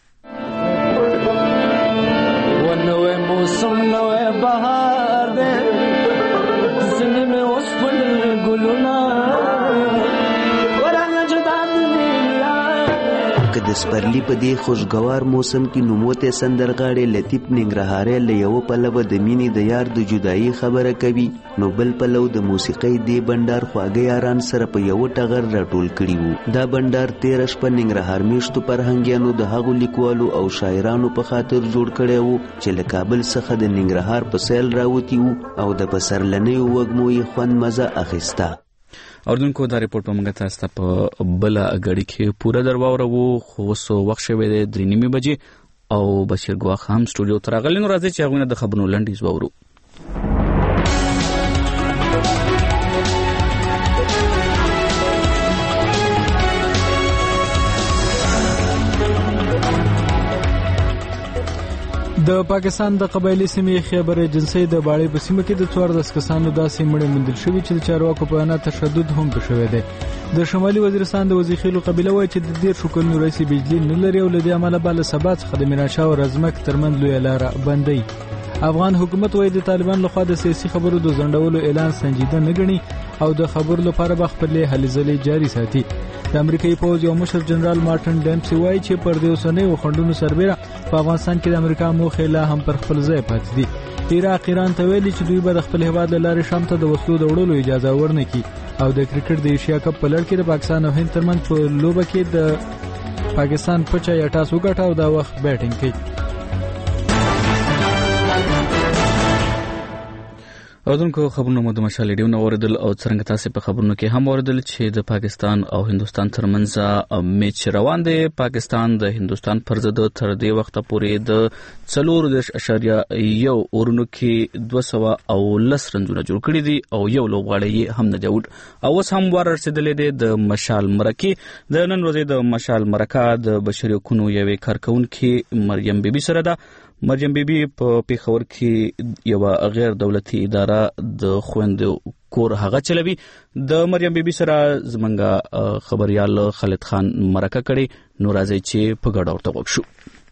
ونوې موسم نوې بهار دی زنه مې اوس په ګلونه که د د سپرلی په دې خوشګوار موسم کې نوموته سندرغاړی لطیف ننګرهاری له یو پلوه د مینې د یار د جدایي خبره کوي، نو بل پلو د موسیقۍ دې بندر خواږه یاران سره په یو ټغر راټول کړي وو. دا بندر تیر شپه ننګرهار میشتو فرهنګیانو د هغو لیکوالو او شاعرانو په خاطر جوړ کړی وو چې له کابل څخه د ننګرهار په سیل راوتی وو او د پسرلنیو وږمو یې خوند مزه اخیسته. اوردونکو دا ریپورت په موږ تاسو ته په بل غړي کې پوره درواورو، خو وسو وخت شوی دی درې نیمې بجې او بشیر ګواخ هم سټوډیو ته راغلی. نو راځي چې هغوی نه د خبرونو لنډیز واورو. د پاکستان د قبایلی سیمې خیبر ایجنسی د باړې په سیمه کې د څوارلس کسانو داسې مړي موندل شوي چې د چارواکو په وینا تشدد هم شوی دی. د شمالي وزیرستان د وزیخیلو قبیله وایي چې د دېرشو کلونو راهیسې بجلي نه لري او له دې امله به له سبا څخه د ميرانشاه او رزمک ترمنځ لویه لاره بندوي. افغان حکومت وایي د طالبان لخوا د سیاسي خبرو د ځنډولو اعلان سنجیده نه ګڼي او د خبرو لپاره به خپلې هلې ځلې جاري ساتي. د امریکایي پوځ یو مشر جنرال مارټن ډیمسي وایي چې پر دې اوسنیو خنډونو سربیره په افغانستان کې د امریکا موخې لا هم پر خپل ځای پاتې دي. عراق ایران ته ویلي چې دوی به د خپل هیواد له لارې شام ته د وسلو د وړلو اجازه ورنکړي. او د کرکټ د ایشیا کپ په لړ کې د پاکستان او هند ترمنځ په لوبه کې د پاکستان پچا یا ټاس وګټه او دا وخت بیټینګ کوي. اوردونکو خبرونه مو د مشال ریډیو نه اوریدل او څنګه تاسو په خبرونو کې هم اوریدل چې د پاکستان او هندستان ترمنځ میچ روان دی. پاکستان د هندستان پر ضد تر دې وخته پورې د څلور دېرش اشاریه یو اورونو کې دوه سوه او لس رنزونه جوړ کړي دي او یو لوبغاړی هم نه دی وډ او اوس هم ور رسیدلې دی د مشال مرکه. د نن ورځې د مشال مرکه د بشري حقوقو یوې کارکونکې مریم بیبي سره ده. مریم بیبي په پیښور کې یو غیر دولتي اداره د خويندو کور هغه چلوي. د مریم بیبي سره زمونږ خبريال خالد خان مرکه کړي. نو راځي چې په ګډه ورته وښو.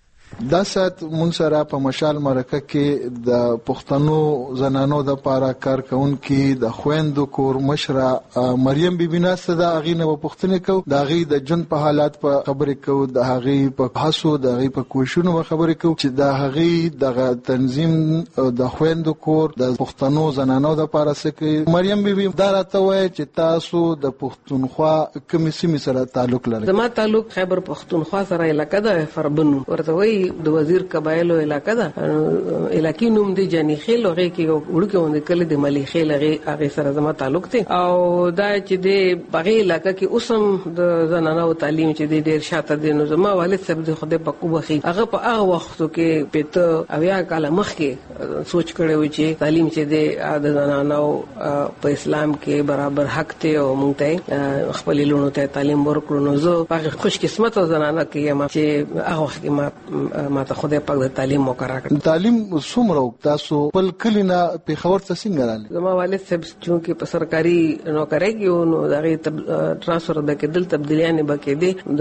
دا سات مونږ سره په مشال مرکه کې د پښتنو زنانو د پاره کارکونکو د خويندو کور مشره مریم بیبي ناسته د اغینه په پښتنه کو د اغي د جن په حالات په خبرې کو د اغي په حسو د اغي په کوششونو په خبرې کو چې د اغي د تنظیم د خويندو کور د پښتنو زنانو د پاره سکه. مریم بیبي دا راته وایي چې تاسو د پښتونخوا کومې سیمې سره تعلق لرئ؟ زما تعلق خیبر پښتونخوا سره علاقه ده فربنو ورته وایي د وزیر قبایلو علاقه ده. علاقې نوم دی جانی خیل هغه کې وړکه وند کله د ملي خیل هغه هغه سره زما تعلق دی او دا چې د بغي علاقه کې اوسم د زنانو تعلیم چې د ډیر شاته دي. نو زما والد صاحب د خوده په کوبخي هغه په هغه وختو کې پته اویا کاله مخکې سوچ کړو چې تعلیم چې د زنانو په اسلام کې برابر حق ته او مونږ ته خپل لونو ته تعلیم ورکړو. نو زه په خوش قسمت زنانه کې یم چې هغه وخت کې ما ما ته خدای پاک د تعلیم موقع راکړ. تعلیم څومره تاسو خپل کلینا په خبر څه څنګه راغلی؟ زما والد صاحب چې په سرکاري نوکرۍ کې نو دغه ترانسفر به کېدل تبدیلیان به کېدې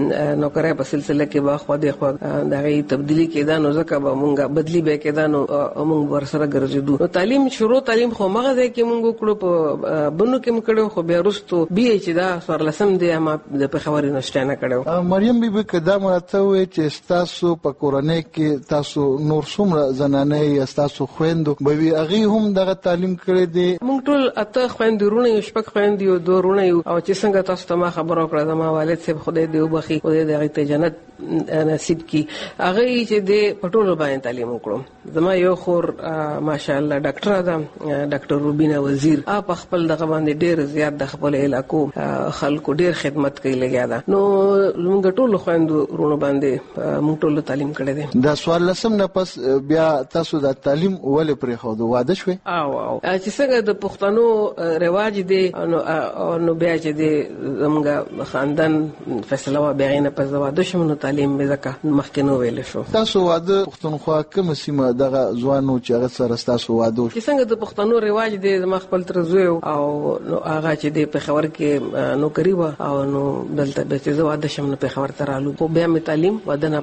د نوکرۍ په سلسله کې به خو د خو دغه تبدیلی کېدا نو ځکه به مونږه بدلی به کېدا نو مونږ ورسره ګرځېدو. نو تعلیم شروع تعلیم خو مغه ده کې مونږ کړو په بنو کې مکړو خو بیا وروسته بي چې دا سورلسم دی ما د په خبرې نشته نه کړو. مریم بیبي کدا مرته وي چې تاسو په کورنۍ کې تاسو نور څومره زنانه یې تاسو خويندو به وی هغه هم دغه تعلیم کړی دی؟ موږ ټول اته خويندرونه یو شپږ خويند یو دورونه یو او چې څنګه تاسو ته ما خبرو کړه زما والد صاحب خدای دې وبخي خدای دې ته جنت نصیب کی. هغه چې د پټولو باندې تعلیم وکړو. زما یو خور ماشاءالله ډاکټر ده ډاکټر روبینا وزیر اپ خپل دغه باندې ډیر زیات د خپل علاقو خلکو ډیر خدمت کوي لګیا ده. نو موږ ټول خويندرونه باندې موږ ټول تعلیم کړی دی. دا سوال لسم نه پس بیا تاسو د تعلیم ولې پرې خو د واده شوي؟ او او چې څنګه د پښتنو رواج دی نو نو بیا چې د زموږ خاندان فیصله و بیا نه پس واده شوم نو تعلیم به ځکه مخکې نو ویل شو. تاسو واده پښتونخوا کوم سیمه دغه ځوانو چې هغه سره تاسو واده چې څنګه د پښتنو رواج دی زما خپل تر زوی او نو هغه چې د پیښور کې نوکری و او نو دلته به چې واده شوم نو پیښور ته رالو خو بیا می تعلیم واده نه پس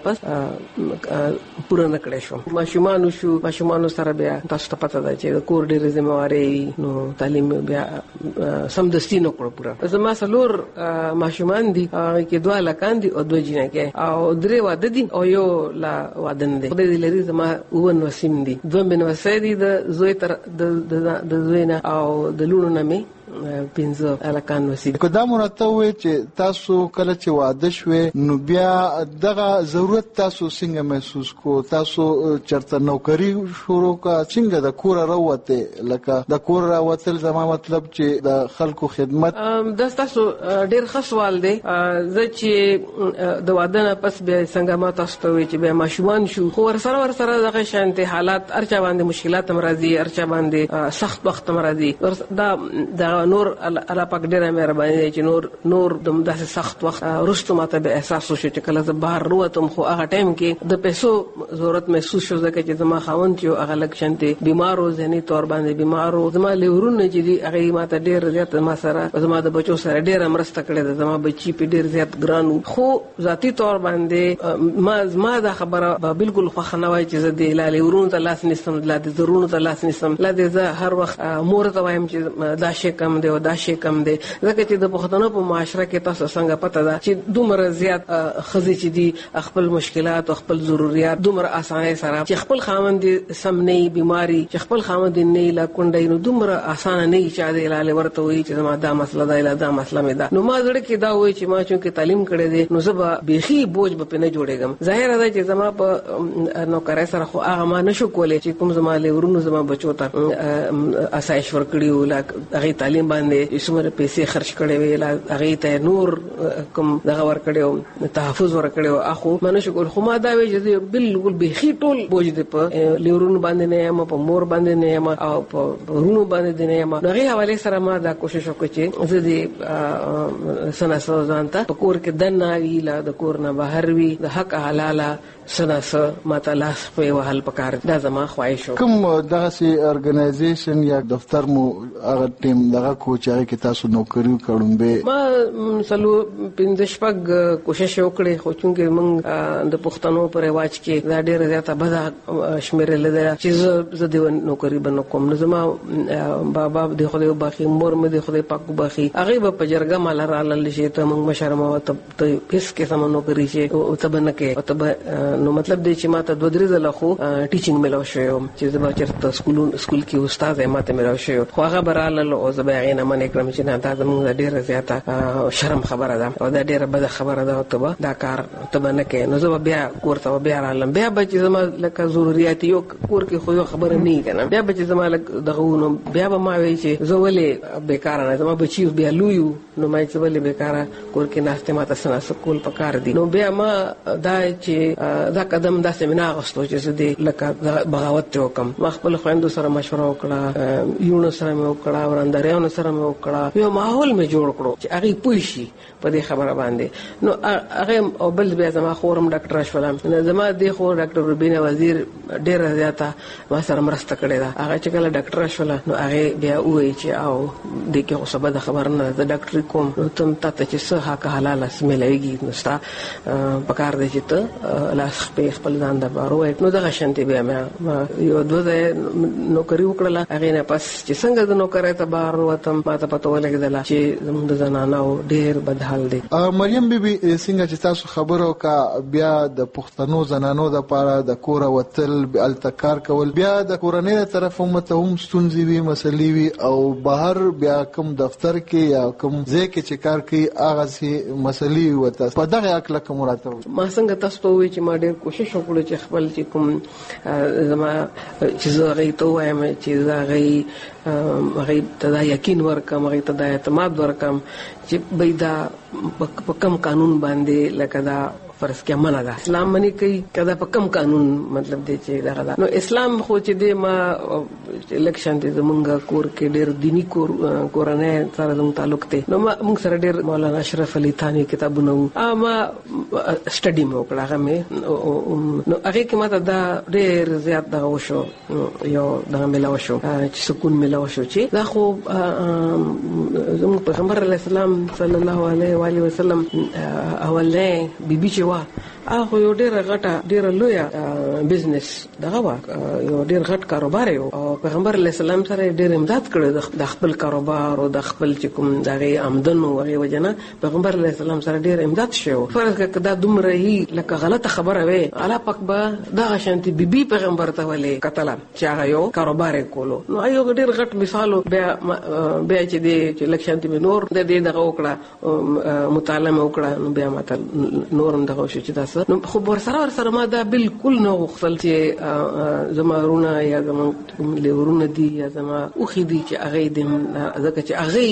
پوره نه کړی شو. ماشومان شو ماشومان سره بیا تاسو ته پته ده چې کور ډېر ذمہواری نو تعلیم بیا سمدستي نه کړو پوره. زما څلور ماشومان دي هغه کې دوه لکان دي او دوه جنکې او درې واده دي او یو لا واده نه دي. خدای دې لري زما وون وسیم دي دوه بنوسه دي د زوی تر د زوی نه او د لونو نه می پنځه الکان وسید. که دا مرته وي چې تاسو کله چې واده شوي نو بیا دغه ضرورت تاسو څنګه محسوس کو؟ تاسو چرته نوکری شروع کا څنګه د کور راوته؟ لکه د کور راوتل زما مطلب چې د خلکو خدمت. دا تاسو ډیر ښه سوال دی. زه چې د واده نه پس بیا څنګه ما تاسو ته وی چې بیا ماشومان شو خو ور سره ور سره دغه شانته حالات ارچا باندې مشکلات هم راځي ارچا باندې سخت وخت هم راځي. دا دا نور الله پاک ډیره مهرباني دی چې نور نور د داسې سخت وخت وروسته ماته به احساس وشو چې کله زه بهر ووتم خو هغه ټایم کې د پیسو ضرورت محسوس شو ځکه چې زما خاوند چې هغه لږ شانتې بیمار و ذهني طور باندې بیمار و. زما لیورونه چې دي هغه ماته ډېر زیات ما سره زما د بچو سره ډېره مرسته کړې ده. زما بچي په ډېر زیات ګران خو ذاتي طور باندې ما ما دا خبره بالکل خوښه نه وای چې زه د لیورونو ته لاس نیسم لا د ضرورونو ته لاس نیسم لا د زه هر وخت مور ته وایم چې دا شی کم دی او دا شی کم دی ځکه چې د پښتنو په معاشره کې تاسو څنګه پته ده چې دومره زیات خزي چې دي خپل مشکلات او خپل ضرورت دومره اسانه سره چې خپل خاوند سم نه بیماری چې خپل خاوند نه لا کونډای نو دومره اسانه نه چې د علاج ورته وي چې ما دا مسله دا دا مسله مې ده. نو ما زړه کې دا وای چې ما چې تعلیم کړې دي نو زه بيخي بوج به نه جوړېږم. ظاهر ده چې زما په نوکرای سره خو هغه ما نشو کولای چې کوم زما له ورونو زما بچو ته اسایش ورکړیو لا هغه تعلیم باندې څومره پیسې خرج کړې وي لا هغه ته نور کوم دغه ور کړو تحفظ ور کړو اخو منشو کول خو ما دا وی چې بالکل بيخي ټول بوج دې په لیورونو باندې نه یم په مور باندې نه یم او په ورونو باندې نه یم. هغه حواله سره ما دا کوشش وکړ چې زه دې سنا سوزانته په کور کې دنه وی لا د کور نه بهر وی د حق حلاله سنا س ماتلاس په وحل پکار دا زما خواهش شو. کوم دغه سي ارګنایزیشن یا دفتر مو هغه ټیم دغه کوچای کې تاسو نوکری کړم به ما سلو پنځه شپږ کوشش وکړې خو چې موږ د پښتنو پر رواج کې دا ډېر زیاته بد شمیرل ده چې زه د نوکری بنو کوم نو زما بابا د خدای باخي مور مې د خدای پاک باخي هغه په جرګه مال را لاله شي ته موږ مشرم او ته هیڅ کې سم نوکری شي او ته بنکه او ته نو مطلب دی چې ماته دوه درې ځله خو ټیچینګ ملو شو چې زما چرته سکول سکول کې استاد ماته ملو شو خو هغه براله او زما غینه من کړم چې نه دا زموږ ډیره زیاته شرم خبره ده او دا ډیره بده خبره ده ته دا کار ته نه کې نو زما بیا کوړه بیا رالم بیا بچ زما لکه ضرورت یو کور کې خو خبره نه کنه بیا بچ زما دغه نو بیا به ما وی چې زه ولې بیکار نه زما بچي بیا لویو نو ما چې ولې بیکار کور کې ناشته ماته سنا سکول پکار دي نو بیا ما دا چې دا قدم دا سیمینار غوښتو چې زه دې لکه بغاوت وکم ما خپل خويندو سره مشوره وکړه یونو سره مې وکړه ورندریانو سره مې وکړه یو ماحول مې جوړ کړو چې هغه پوي شي په دې خبره باندې نو هغه او بل بیا زما خورم ډاکټر شولم زما دې خور ډاکټر ربینه وزیر ډېر زیاته ما سره مرسته کړې ده هغه چې کله ډاکټر شوله نو هغه بیا وایي چې او دې کې خو سبا د خبر نه ده ډاکټر کوم نو تم ته چې څه حق حلال سملایږي نو ستا پکار دې چې ته لاس په خپل ځان د بارو نو دغه شانتي بیا ما یو دوه نوکری وکړه هغه نه پس چې څنګه د نوکری ته بار وتم ما ته پته ولګیدل چې زموږ د زنانو ډېر بدحال دي. مریم بیبي څنګه چې تاسو خبرو کا بیا د پښتنو زنانو د پاره د کور وتل التکار کول بیا د کورنۍ طرف هم ته هم ستونزې وي مسلې وي او بهر بیا کوم دفتر کې یا کوم ځای کې چې کار کوي هغه سي مسلې وته په دغه اکل کوم راته ما څنګه تاسو ته وی چې ما ډېر کوشش وکړ چې خپل چې کوم زما چې زه غي ته وایم چې زه غي غي ته یقین ورکم غي ته اعتماد ورکم چې بيدا په کم قانون باندې لکه دا فرض کې منع ده اسلام منی کوي کدا په کم قانون مطلب دی چې دا نو اسلام خو چې دی ما الیکشن دې زمونږ کور کې ډېر دینی کور کورنۍ سره زموږ تعلق دی نو ما موږ سره ډېر مولانا اشرف علي ثاني کتابونه ما سټډي مو کړه هغه نو هغه کې ماته دا ډېر زیات دا وشو یو دا ملاو شو چې سکون ملاو شو چې دا خو زموږ پیغمبر علیه السلام صلی الله علیه و علیه وسلم اوله بیبي چې چې وا هغه یو ډیره غټه ډیره لویه بزنس دغه وا یو ډیر غټ کاروبار یو او پیغمبر علیه السلام سره ډیر امداد کړو د خپل کاروبار او د خپل چې کوم دغه آمدن او هغه وجنه پیغمبر علیه السلام سره ډیر امداد شو. فرض کړه دا دومره هی لکه غلطه خبره وي الله پاک به دغه شانتي بیبي پیغمبر ته ولې کتل چې هغه یو کاروبار کولو. نو یو ډیر غټ مثال بیا بیا چې د لکشانتي به نور د دې دغه وکړه مطالعه وکړه نو بیا ماته نورم دغه شو چې تاسو نو خو ور سره ور سره ما دا بالکل نو غوښتل چې زمارونه یا زما لورونه دي یا زما اوخي دي چې هغه دې ځکه چې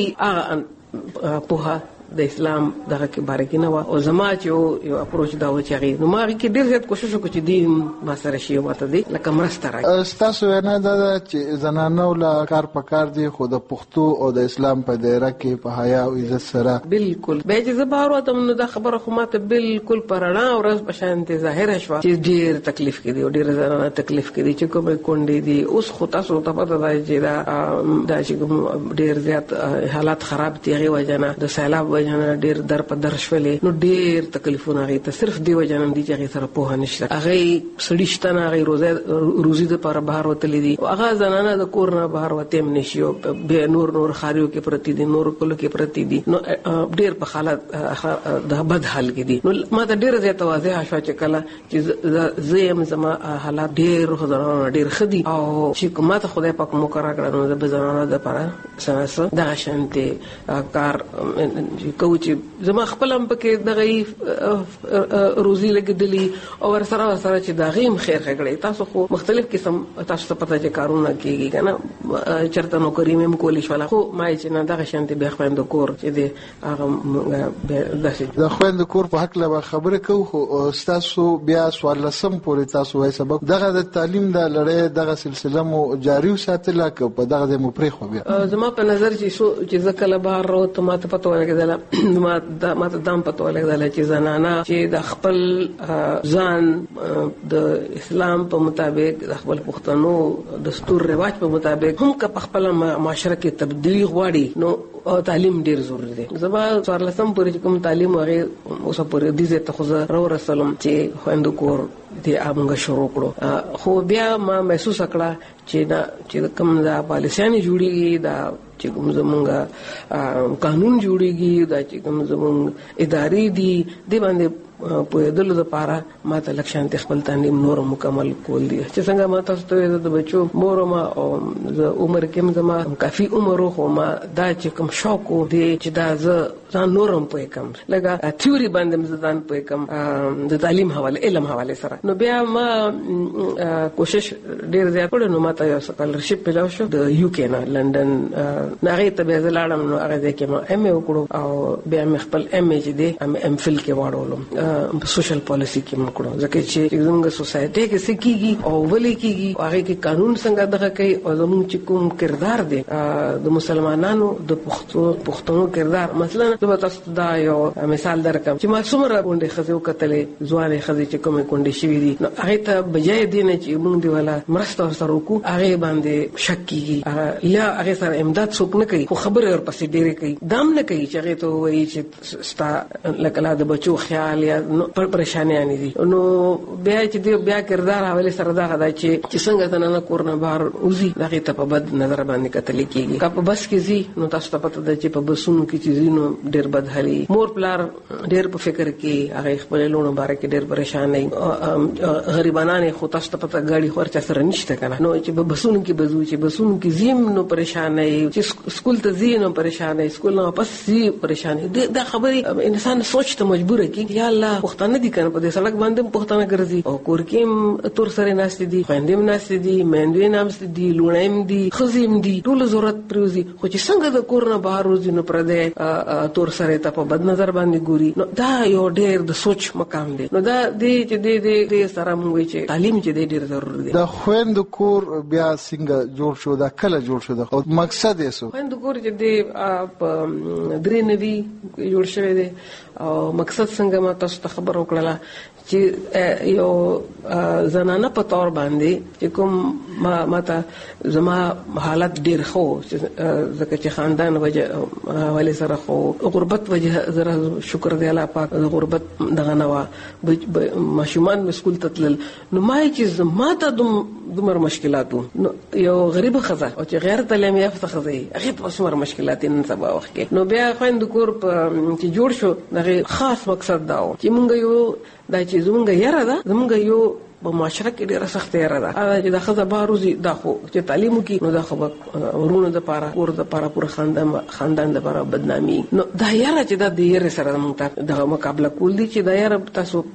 هغه په د اسلام دغه کې باره کې نه و او زما چې یو اپروچ دا و چې هغه نو ما کې ډېر زیات کوشش وکړ چې دین ما سره شي ماته دي لکه مرسته راکړي. تاسو نه دا چې زنانو لا کار پکار دي خو د پښتو او د اسلام په دایره کې په حیا او عزت سره بالکل به چې زبر وته نو دا خبره خو ماته بالکل پرانا او رس بشانته ظاهر شوه چې ډېر تکلیف کې دي او ډېر زنانه تکلیف کې دي چې کومه کونډې دي اوس خو تاسو ته پته ده چې دا دا چې ډېر زیات حالات خراب دي هغه وجنه د سیلاب وجنه ډیر در په در شولې نو ډیر تکلیفونه هغه ته صرف دی وجنم دي چې هغه سره په نشته هغه سړیشتنه هغه روزه روزي د پر بهر وتلې دي او هغه زنانه د کور نه بهر وته هم نشي او به نور نور خاریو کې پرتی دي نور کولو کې پرتی دي نو ډیر په حالت د بد حال کې دي نو ما ته ډیر زیات واضح شو چې کله چې زم زما حالات ډیر زنانه ډیر خدي او چې کومه ته خدای پاک مو کرا کړو نو د زنانه د پر سره د شانته کار کو چې زما خپل هم پکې دغه روزي لګدلی او ور سره سره چې دا غیم خیر خګړې تاسو خو مختلف قسم تاسو ته پته چې کارونه کیږي کنه چرته نو کریم کولی شو خو ما چې نه دغه شانتي به خويند کور چې د هغه د خويند کور په حق له خبره کو خو تاسو بیا سوال لسم پورې تاسو وای سبب دغه د تعلیم د لړۍ دغه سلسله مو جاری وساتله ک په دغه د مو پرې خو بیا زما په نظر چې چې زکه له بهر او ته ماته پته ولګیدله ما دا ما ته دام پته ولګیدل چې زنانه چې د خپل ځان د اسلام په مطابق د خپل پښتنو دستور رواج په مطابق هم که په خپل معاشره کې تبدیلی غواړي نو او تعلیم ډیر ضروري دی. زما څوارلسم پورې کوم تعلیم هغه اوس پورې د دې ته خو زه رو رسولم چې خويند کور دې امغه شروع کړو خو بیا ما محسوس کړه چې دا چې کوم دا پالیسياني جوړیږي دا چې کوم زمونږ قانون جوړیږي دا چې کوم زمونږ ادارې دي د باندې په دلو د پاره ما ته لکشان خپل تعلیم نور مکمل کول دي چې څنګه ما تاسو ته د بچو مور ما او عمر کې زما کافي عمر خو ما دا چې کوم شوق دي چې دا زه ځان نورم پوي کم لکه تیوري باندې ځان پوي کم د تعلیم حواله علم حواله سره نو بیا ما کوشش ډیر زیات کړو نو ما ته یو سکالرشپ پیدا شو د یو کې نه لندن نغې ته به زلاړم نو هغه ځکه ما ایم ای وکړو او بیا مې خپل ایم ای چې دی ام ام فل کې واړولم سوشل پالیسی کې موږ کړو ځکه چې زموږ سوسایټي کې سکیږي او ولې کېږي هغه کې قانون څنګه دغه کوي او زموږ چې کوم کردار دی د مسلمانانو د پښتو پښتنو کردار مثلا زه تاسو دا یو مثال درکم چې ما څومره غونډې خزو کتلې ځوانې خزې چې کومه کونډې شوې دي نو هغه ته بجای دی نه چې موږ دی ولا مرسته سره وکړو هغه باندې شک کیږي یا هغه سره امداد څوک نه کوي خو خبره ورپسې ډېرې کوي دام نه کوي چې هغه ته وایي چې ستا لکه د بچو خیال یا پر پریشانې دي نو بیا چې دی بیا کردار حواله سره دا غدا چې چې څنګه ته نه کورنه بهر اوزي هغه ته په بد نظر باندې کتل کیږي کا په بس کې زی نو تاسو ته پته ده چې په بسونو کې چې زینو ډېر بدحالي مور پلار ډېر په فکر کې هغه خپل لونو باره کې ډېر پریشان نه غریبانه خو تاسو ته پته غاړي خرچه سره نشته کنه نو چې په بسونو کې بزو چې بسونو کې زیم نو پریشان نه چې سکول ته زینو پریشان نه سکول نه پس زی پریشان دا خبره انسان سوچ ته مجبور کی یا الله پښتانه دي کنه په دې سړک باندې پښتانه ګرځي او کور کې تور سره ناشته دي خويندې ناشته دي مېندوي ناشته دي لونایم دي خزیم دي ټول ضرورت پروزي خو چې څنګه د کور نه بهر روزي نو پر دې تور سره ته په بد نظر باندې ګوري نو دا یو ډېر د سوچ مقام دی نو دا دې چې دې دې سره موږ چې تعلیم چې ډېر ضروري دی د خويند کور بیا څنګه جوړ شو دا کله جوړ شو او مقصد یې سو خويند کور چې دې په درې نوي جوړ شوی دی او مقصد څنګه ما تاسو تاسو ته خبر وکړه چې یو زنانه په تور باندې چې کوم ما ماته زما حالت ډیر خو ځکه چې خاندان وجه ولې سره خو غربت وجه زره شکر دی الله پاک غربت دغه نوا ماشومان مسکول تتل نو ما چې ما ته دومره مشکلاتو یو غریب خزه او چې غیر تعلیم یافته خزه هغه په څومره مشکلات نن سبا وخت کې نو بیا خويند کور چې جوړ شو دغه خاص مقصد دا و چې مونږ یو دا چې زمونږ یاره ده زمونږ یو په معاشره کې ډیره سخت یاره ده دا چې د خزه باروزي دا خو چې تعلیم کې نو دا خو ورونو د پاره ور د پاره پور خاندان خاندان د پاره بدنامي نو دا یاره چې د دې سره مونږ د مقابله کول دي چې دا یاره تاسو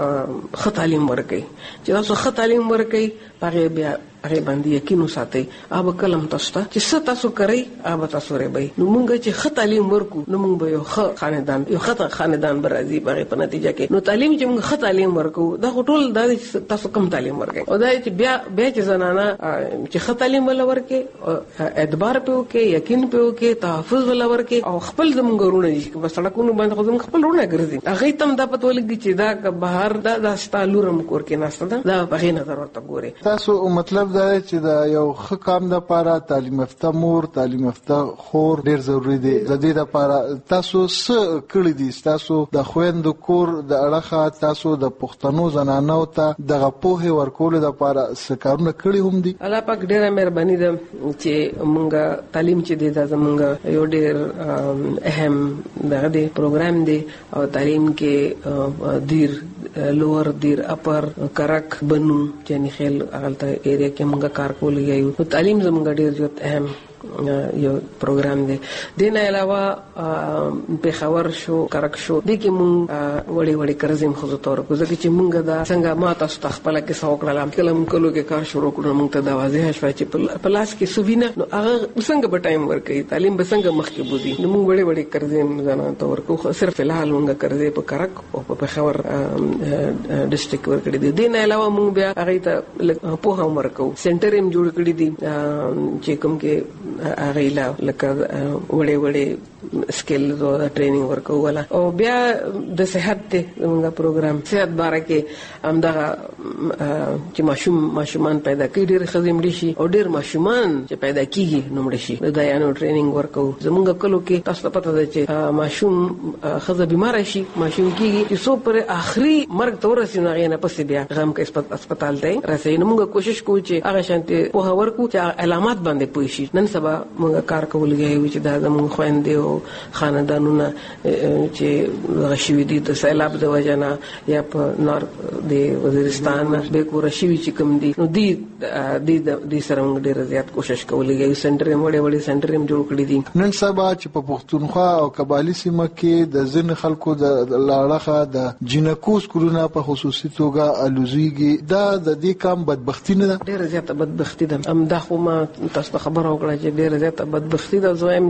خ تعلیم ورکړي چې تاسو خ تعلیم ورکړي هغه بیا هغه باندې یقین وساتئ اب کلم تاسو ته چې څه تاسو کوي اب تاسو ربي نو مونږ چې خ تعلیم ورکو نو مونږ به یو خ خاندان یو خ خاندان برازي هغه په نتیجه کې نو تعلیم چې مونږ خ تعلیم ورکو دا ټول د تاسو کم تعلیم ورکړي او دا چې بیا بیا چې زنانه چې خ تعلیم ول ورکړي اعتبار په وکي یقین په وکي تحفظ ول ورکړي او خپل زمونږ ورونه دي په سړکونو باندې خو زمونږ خپل ورونه ګرځي هغه تم دا پته ولګي چې دا بهر دا د ستالورم کور کې ناشته دا په غي نظر ورته ګوري تاسو مطلب دا چې دا یو ښه کام د لپاره تعلیم یافته مور تعلیم یافته خور ډیر ضروری دی د دې لپاره تاسو څه کړی دي تاسو د خويندو کور د اړخه تاسو د پښتنو زنانو ته دغه پوهه ورکول لپاره څه کارونه کړی هم دي الله پاک ډیره مهرباني ده چې مونږه تعلیم چې دی دا زمونږ یو ډیر اهم دغه پروګرام دی او تعلیم کې دیر لوور دیر اپر کرک بنو یعنی خیل اغلطه ایریا کې مونږه کار کولی یو تعلیم زمونږ ډیر زیات اهم یو پروګرام دی دین علاوه په خبر شو کرک شو د کې مونږ وړي وړي کرزم خو تور کو ځکه چې مونږ دا څنګه ما تاسو تخپل کې سوکړل کلم کلو کې کار شروع کړو مونږ ته دا واضح شوه چې په لاس کې سوینه نو هغه څنګه به ټایم ورکړي تعلیم به څنګه مخکې بوزي نو مونږ وړي وړي کرزم ځان ته ورکو صرف فلحال مونږ کرزې په کرک او په خبر ډیسټریکټ ورکړي دي دین علاوه مونږ بیا هغه ته په هم ورکو سنټر هم جوړ کړی دي چې کوم کې هغه لا لکه وړي وړي سکیلز او ټریننګ ورکو ولا او بیا د صحت ته موږ پروګرام صحت باره کې همدغه چې ماشوم ماشومان پیدا کړي ډېر خزم دي شي او ډېر ماشومان چې پیدا کیږي نو مړ شي د یانو ټریننګ ورکو زموږ کلو کې تاسو ته پته ده چې ماشوم خزه بیمار شي ماشوم کیږي چې سو پر اخري مرګ تور سي نه غنه پس بیا غم کې هسپتال ته راځي نو موږ کوشش کوو چې هغه شانتي په ورکو چې علامات باندې پوي شي نن سبا موږ کار کولای یو چې دا زموږ خويندې او خاندانونه چې غشوي دي د سیلاب د وجنه یا په نور د وزیرستان به کور شي چې کوم دي نو دي د دې سره موږ ډیر زیات کوشش کولای یو سنټر هم وړي وړي سنټر هم جوړ کړی دي نن سبا چې په پښتونخوا او قبایلی سیمه کې د ځین خلکو د لاړه د جنکو سکولونه په خصوصي توګه الوزيږي دا د دې کام بدبختی نه ده ډیر زیات بدبختی ده ام دا خو ما تاسو خبر وکړه چې ډیر زیات بدبختی ده زویم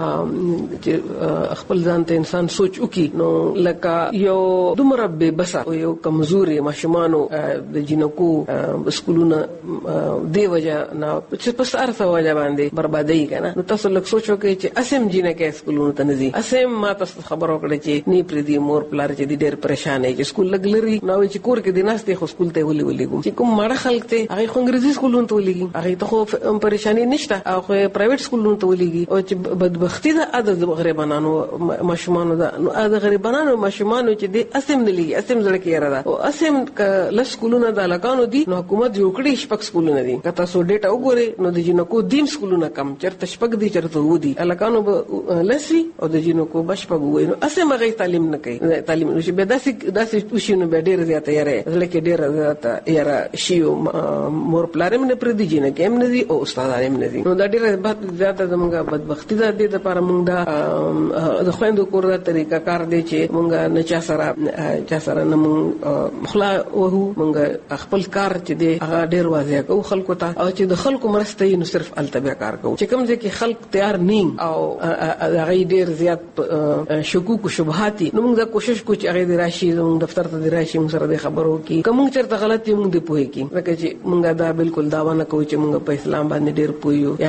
چې خپل ځان ته انسان سوچ وکي نو لکه یو دومره به بس یو کمزوري ماشومانو د جنکو سکولونه دی وجه نه چې په سر څه وجه باندې بربادي کنه نو تاسو لکه سوچو کې چې اسیم جنکه سکولونه ته نزي اسیم ما تاسو خبر وکړه چې نی پر دې مور پلار چې ډیر پریشان دي چې سکول لګلري نو چې کور کې د ناس ته خو سکول ته ولي ولي چې کوم ماړه خلک ته هغه خو انګریزي سکولونه ته ولي هغه ته خو پریشانی نشته او پرایویټ سکولونو ته ولېږي او چې بدبختی ده د غریبانو ماشومانو ده نو د غریبانو ماشومانو چې د اسیم نه لګي اسیم زړه کې را ده او اسیم ل سکولونه د لګانو دي نو حکومت جوړ کړي شپږ سکولونه دي که تاسو ډیټا وګورئ نو د جنکو دیم سکولونه کم چرته شپږ دي چرته ودی لګانو لسی او د جنکو بشپږ وي نو اسیم هغه تعلیم نه کوي تعلیم نو چې به داسې داسې پوښینو به ډیر زیاته یاره لکه ډیر زیاته یاره شیو مور پلارم نه پر دي جنکه هم نه دي او استادانم نه دي نو دا ډیر زیاته زموږه بدبختی ده د لپاره موږ دا د خويندو کور دا طریقه کار دی چې موږ نه چا سره چا سره نه موږ مخلا وهو موږ خپل کار چې دی هغه ډیر واضح کوو خلکو ته او چې د خلکو مرسته نو صرف التبه کار کوو چې کوم ځکه خلک تیار نه او هغه ډیر زیات شکوک او شبهات نو موږ دا کوشش کوو چې هغه راشي موږ دفتر ته راشي موږ سره د خبرو کی کوم چرته غلطي موږ دی پوهی کی لکه چې موږ دا بالکل داوا نه کوو چې موږ په اسلام باندې ډیر پوهیو یا موږ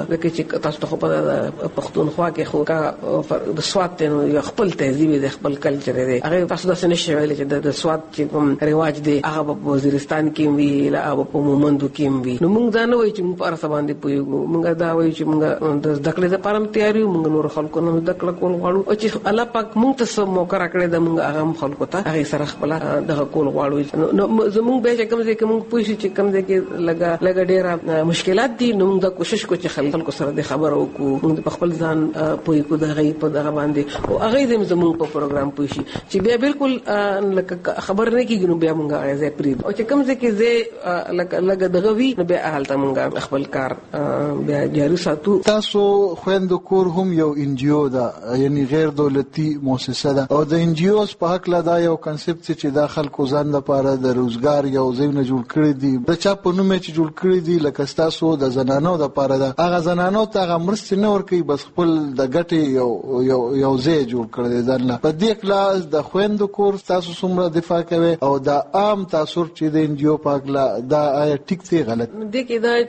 ځکه چې تاسو ته په پښتونخوا کې خو کا د سواد ته یو خپل تهذیب د خپل کلچر دی هغه تاسو د سنشي ویل چې د سواد چې کوم رواج دی هغه په وزیرستان کې وی لا په مومندو کې وی نو موږ دا نه وایو چې موږ پر سبا باندې پویو موږ دا وایو چې موږ د ذکر د پرم تیاری موږ نور خلکو نه ذکر کول غواړو او چې الله پاک موږ ته سم موقع راکړي د موږ هغه خلکو ته هغه سره خپل د کول غواړو نو زموږ به چې کوم ځای کې موږ پوښتنه چې کوم ځای کې لګا لګا ډېر مشکلات دي نو موږ دا کوشش کوو چې خلکو سره د خبرو کو موږ په خپل ځان پوي کو د غي په دغه باندې او هغه دې زموږ په پروګرام پوښي چې بیا بالکل خبر نه کیږي نو بیا موږ هغه ځای پری او چې کوم ځای کې زه لګا لګا دغه وی نو بیا حالت موږ خپل کار بیا جاري ساتو. تاسو خويندو کور هم یو ان جی او ده یعنی غیر دولتي مؤسسه ده او د ان جی اوز په حق لا دا یو کنسپټ چې د خلکو ځان لپاره د روزګار یو ځای جوړ کړی دي د چا په نوم چې جوړ کړی دي لکه تاسو د زنانو د لپاره ده هغه زنانو ته هغه مرستې نه ورکوي بس خپل د ګټې یو یو یو ځای جوړ کړی دی ځان له په دې کلاس د خويندو کور تاسو څومره دفاع کوي او د عام تاثر چې د ان جی او په حق لا دا آیا ټیک دی غلط دي کې دا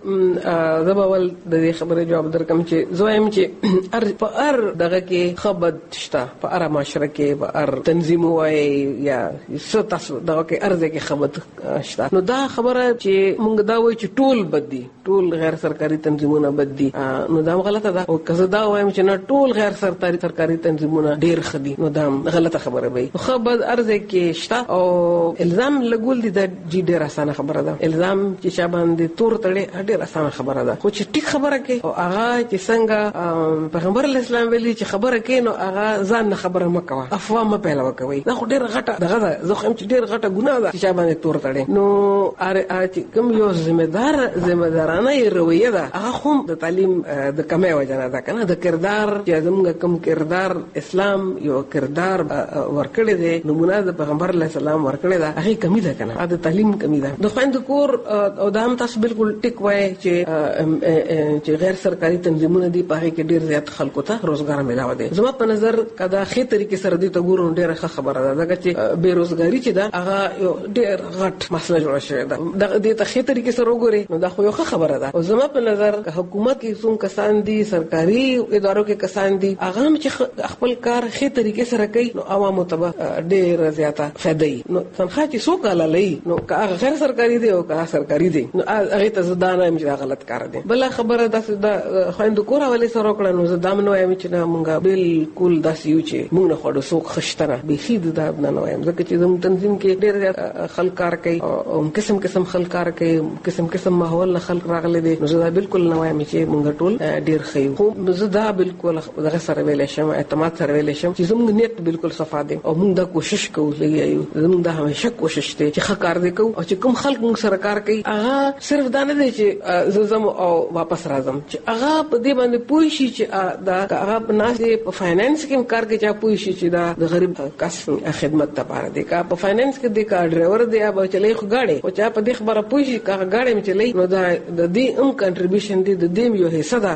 چې زبول د دې خبره جواب درکم چې زویم چې ار په ار دغه کې خبر شته په ار معاشره کې په ار تنظیم وای یا څه تاسو دغه کې ارزه کې خبر شته نو دا خبره چې مونږ دا وایو چې ټول بددي ټول غیر سرکاري تنظیمونه بددي نو دا غلطه ده او که دا وایم چې نه ټول غیر سرکاري سرکاري تنظیمونه ډیر خدي نو دا غلطه خبره وي خو خبر ارزه کې شته او الزام لګول دي دا ډیر اسانه خبره ده الزام چې چا باندې تور تړي ډیر اسانه خبره ده خو چې ټیک خبره کوي او هغه چې څنګه پیغمبر اسلام ویلي چې خبره کوي نو هغه ځان نه خبره مکوه افوا م پیلا وکوي دا خو ډیر غټه دغه ده زه خو چې ډیر غټه ګناه ده چې چا باندې تور تړي نو اره چې کوم یو ذمہدار ذمہدارانه رویه ده هغه خو د تعلیم د کمه وجنه ده کنه د کردار چې زموږ کوم کردار اسلام یو کردار ورکړی دی نمونه د پیغمبر علیه السلام ورکړی ده هغه کمی ده کنه د تعلیم کمی ده د خويند کور او د هم تاسو بالکل ټیک وای چې چې غیر سرکاري تنظیمونه دي په هغه کې ډیر زیات خلکو ته روزګار ملاوي دي زما په نظر کدا خې طریقې سره دي ته ګورو ډیره خبره ده دا چې بیروزګاری چې ده هغه ډیر غټ مسله جوړه شوې ده د دې ته خې طریقې سره وګوري نو دا خو یو خبره ده او زما په نظر که حکومت کې څوم کسان دي سرکاري ادارو کې کسان دي هغه هم چې خپل کار خې طریقې سره کوي نو عوامو ته ډیر زیاته فائدې نو تنخواه چې څوک لالي نو که غیر سرکاري دي او که سرکاري دي نو هغه ته زدانه چې غلط کار دي بل خبره ده د خويند کور حواله سره کړه نو زدام نو وایم چې نه مونږه بالکل داسې یو چې مونږ نه خړو څوک خشتره به خید دا نه وایم ځکه چې زموږ تنظیم کې ډېر خلک کار کوي او قسم قسم خلک کار کوي قسم قسم ماحول خلک راغلي دي نو زدا بالکل نه وایم چې مونږ ټول ډېر خیو خو زدا بالکل دغه سره ویل شم اعتماد سره ویل شم چې زموږ نیت بالکل صفا دي او مونږ دا کوشش کوو لګیو زموږ دا همیشه کوشش دي چې ښه کار دي کوو او چې کوم خلک مونږ سره کار کوي هغه صرف دا نه دي چې زم او واپس راځم چې هغه په دې باندې پوه شي چې دا هغه په ناس په فاینانس کې کار کوي چې پوه شي چې دا د غریب کس خدمت لپاره دی کا په فاینانس کې دی کا ډرایور دی یا چلای خو گاډي او چې په دې خبره پوه شي کا گاډي می چلای نو دا د دې ام کنټریبیوشن دی د دې یو حصہ ده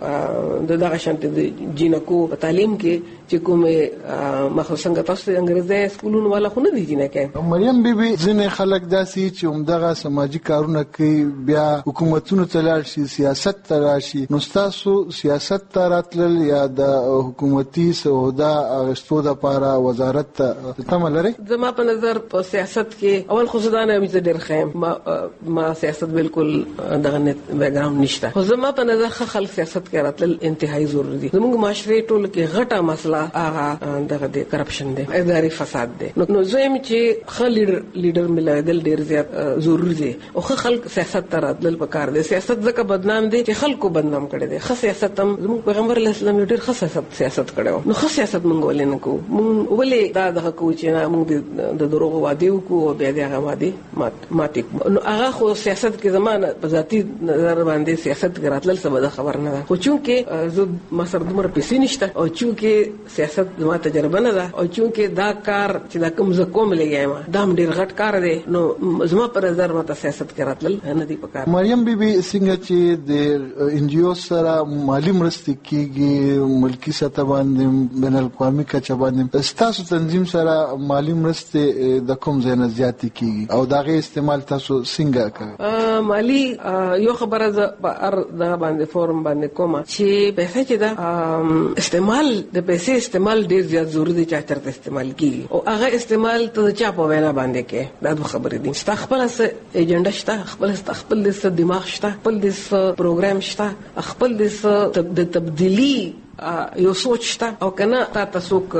د دغه شانت د جینکو په تعلیم کې چې کومه مخصوصا تاسو انګریزي سکولونو والا خو نه دي جنکه مریم بیبي ځنه خلک داسي چې عمدغه سماجی کارونه کوي بیا حکومتونو تلل شي سیاست تراشي نو تاسو سیاست ته راتلل یا د حکومتي سودا اغشتو د لپاره وزارت ته تم لري زما په نظر په سیاست کې اول خصوصانه مې ډېر خیم ما ما سیاست بالکل دغه بیک ګراوند نشته خو زما په نظر خلک سیاست کې راتلل انتهایی ضروري دي زموږ معاشره ټول کې غټه مسله هغه دغه د کرپشن دی اداري فساد دی نو زم چې خل لیډر ملایدل ډیر زیات ضروري دي او خلک سیاست ته راتلل پکار دي سیاست ځکه بدنام دي چې خلکو بدنام کړي دي خاص سیاست هم زموږ پیغمبر علیه السلام ډیر خاص سیاست کړو نو خاص سیاست مونږ ولې نه کوو مونږ ولې دا دغه کوو چې نه مونږ د دروغ وعده وکړو او بیا دغه وعده ماته نو هغه خو سیاست کې زمانه په ذاتی نظر باندې سیاست کې راتلل څه خبر نه ده خو چونکه زه ما سره دومره پیسې نشته او چونکه سیاست زما تجربه نه ده او چونکه دا کار چې دا کوم زه کوم لګایم دا ډیر غټ کار دی نو زما پر نظر ماته سیاست کې راتلل نه دی پکار مریم بیبي څنګه چې د ان جی او سره مالی مرستې کیږي ملکی سطح باندې بین الاقوامي کچه باندې تاسو تنظیم سره مالی مرستې د کوم ځای نه زیاتې کیږي او داغه استعمال تاسو څنګه کوئ مالی یو خبره ز په ار دا باندې فورم باندې کومه چې پیسې چې دا استعمال د پیسې استعمال ډیر زیات ضروري دی چې چرته استعمال کیږي او هغه استعمال ته چا په وینا باندې کې دا د خبرې دي چې خپل ایجنډا شته خپل خپل د دماغ شته خپل د پروګرام شته خپل د تبدیلی یو سوچ شته او کنه تا تاسو ک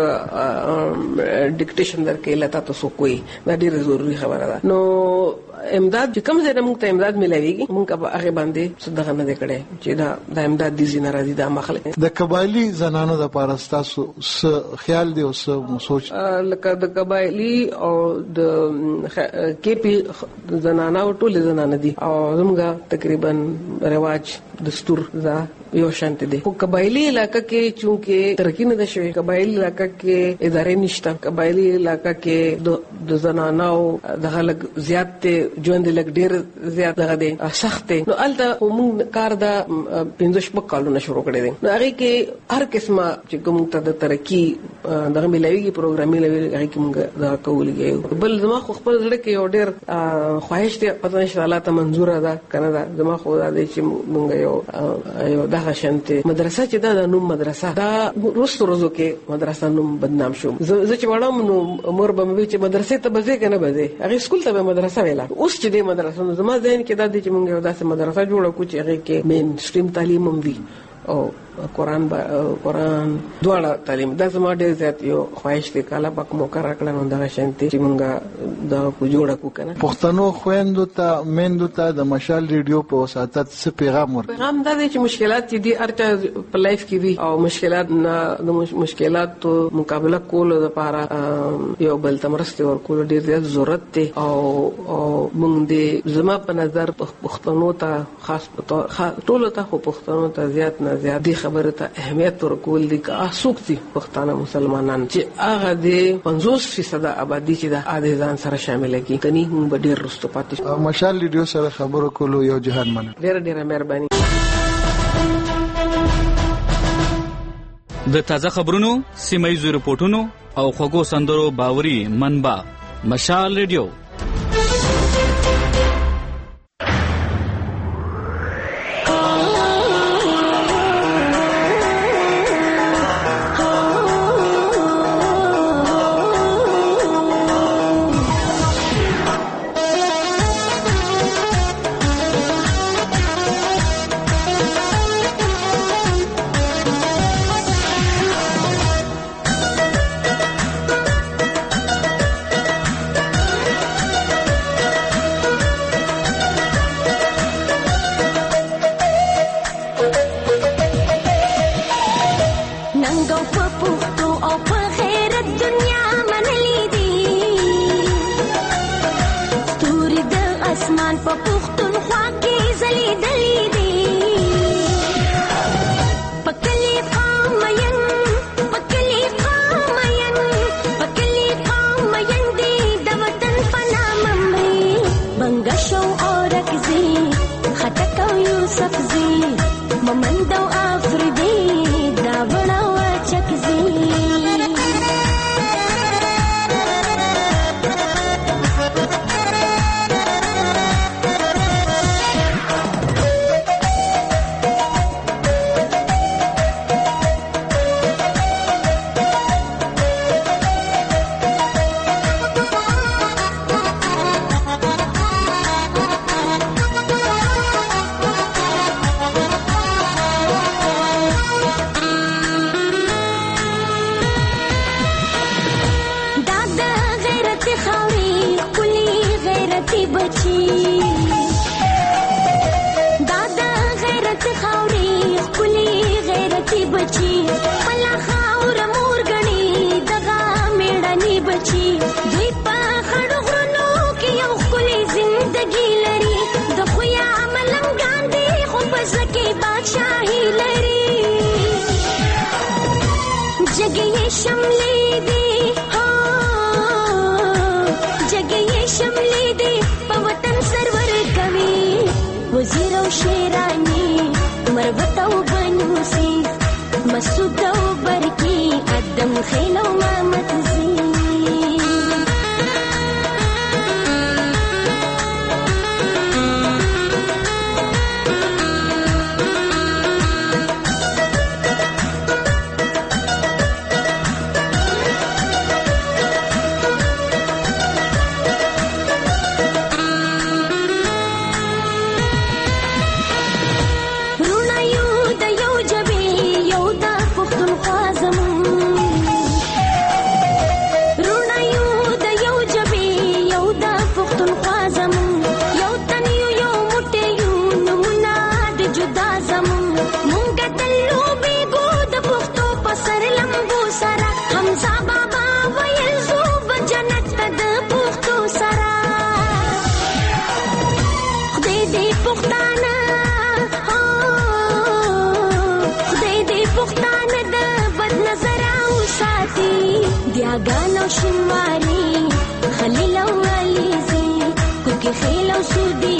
ډیکټیشن درکې لته تاسو کوی دا ډیره ضروری خبره ده نو امداد چې کوم ځای موږ ته امداد ملويږي موږ په هغه باندې صدقه نه کړي چې دا د امداد دي زینه راځي دا مخله د قبایلی زنانو د پارستاسو خیال دی او سوچ لکه د قبایلی او د کې پی زنانو ټول زنانه دي او زموږ تقریبا رواج دستور دا یو شانت دي خو قبایلی علاقہ کې چونکه ترقی نه شوی قبایلی علاقہ کې ادارې نشته قبایلی علاقہ کې د زنانو د خلک زیات ژوند لګ ډیر زیات غدي سخت نو الته موږ کار دا پنځه شپږ کالونه شروع کړی دي نو هغه کې هر قسمه چې کوم ته د ترقی دغه ملایوي پروګرام ملایوي هغه کې موږ دا کولګي بل زما خو خپل ځل کې یو ډیر خواهش دی پته نشته الله ته منزور ده کنه دا زما خو دا دی چې موږ یو یو دغه شنته مدرسه چې دا د نوم مدرسه دا روستو روزو کې مدرسه نوم بدنام شو زه چې وړم نو مور به مې چې مدرسې ته بځې کنه بځې هغه سکول ته مدرسه ویلا اوس چې د مدرسې نو زما ذهن کې دا د چې موږ یو داسې مدرسه جوړه کو چې هغه کې مین سټریم تعلیم هم وي او قرآن با قرآن دواړه تعلیم دا زما ډېر زیات یو خواهش دی کاله پاک موقع راکړه نو دا شانتي چې مونږه دا کو جوړه کو کنه پښتنو خويندو ته میندو ته د مشال ریډیو په وساتت څه پیغام ورکړي پیغام دا دی چې مشکلات چې دي ارچا په لایف کې وي او مشکلات نه د مشکلاتو مقابله کول لپاره یو بل تمرستي ورکول ډېر زیات ضرورت دی او او مونږ دې زما په نظر پښتنو ته خاص ټول ته خو پښتنو ته زیات نه زیات دي خبره ته اهمیت ورکول دي که اسوکتي پښتانه مسلمانان چې هغه د پنځوس فیصد آبادی چې د اده ځان سره شامل کی کني هم ډېر رستو پاتې مشال ریډیو سره خبرو کولو یو جهان مننه ډېر ډېر مهرباني د تازه خبرونو سیمایي رپورټونو او خوږو سندرو باوري منبع مشال ریډیو ناګان او شینواری خلیل او علیزی کوکي خیل او سودی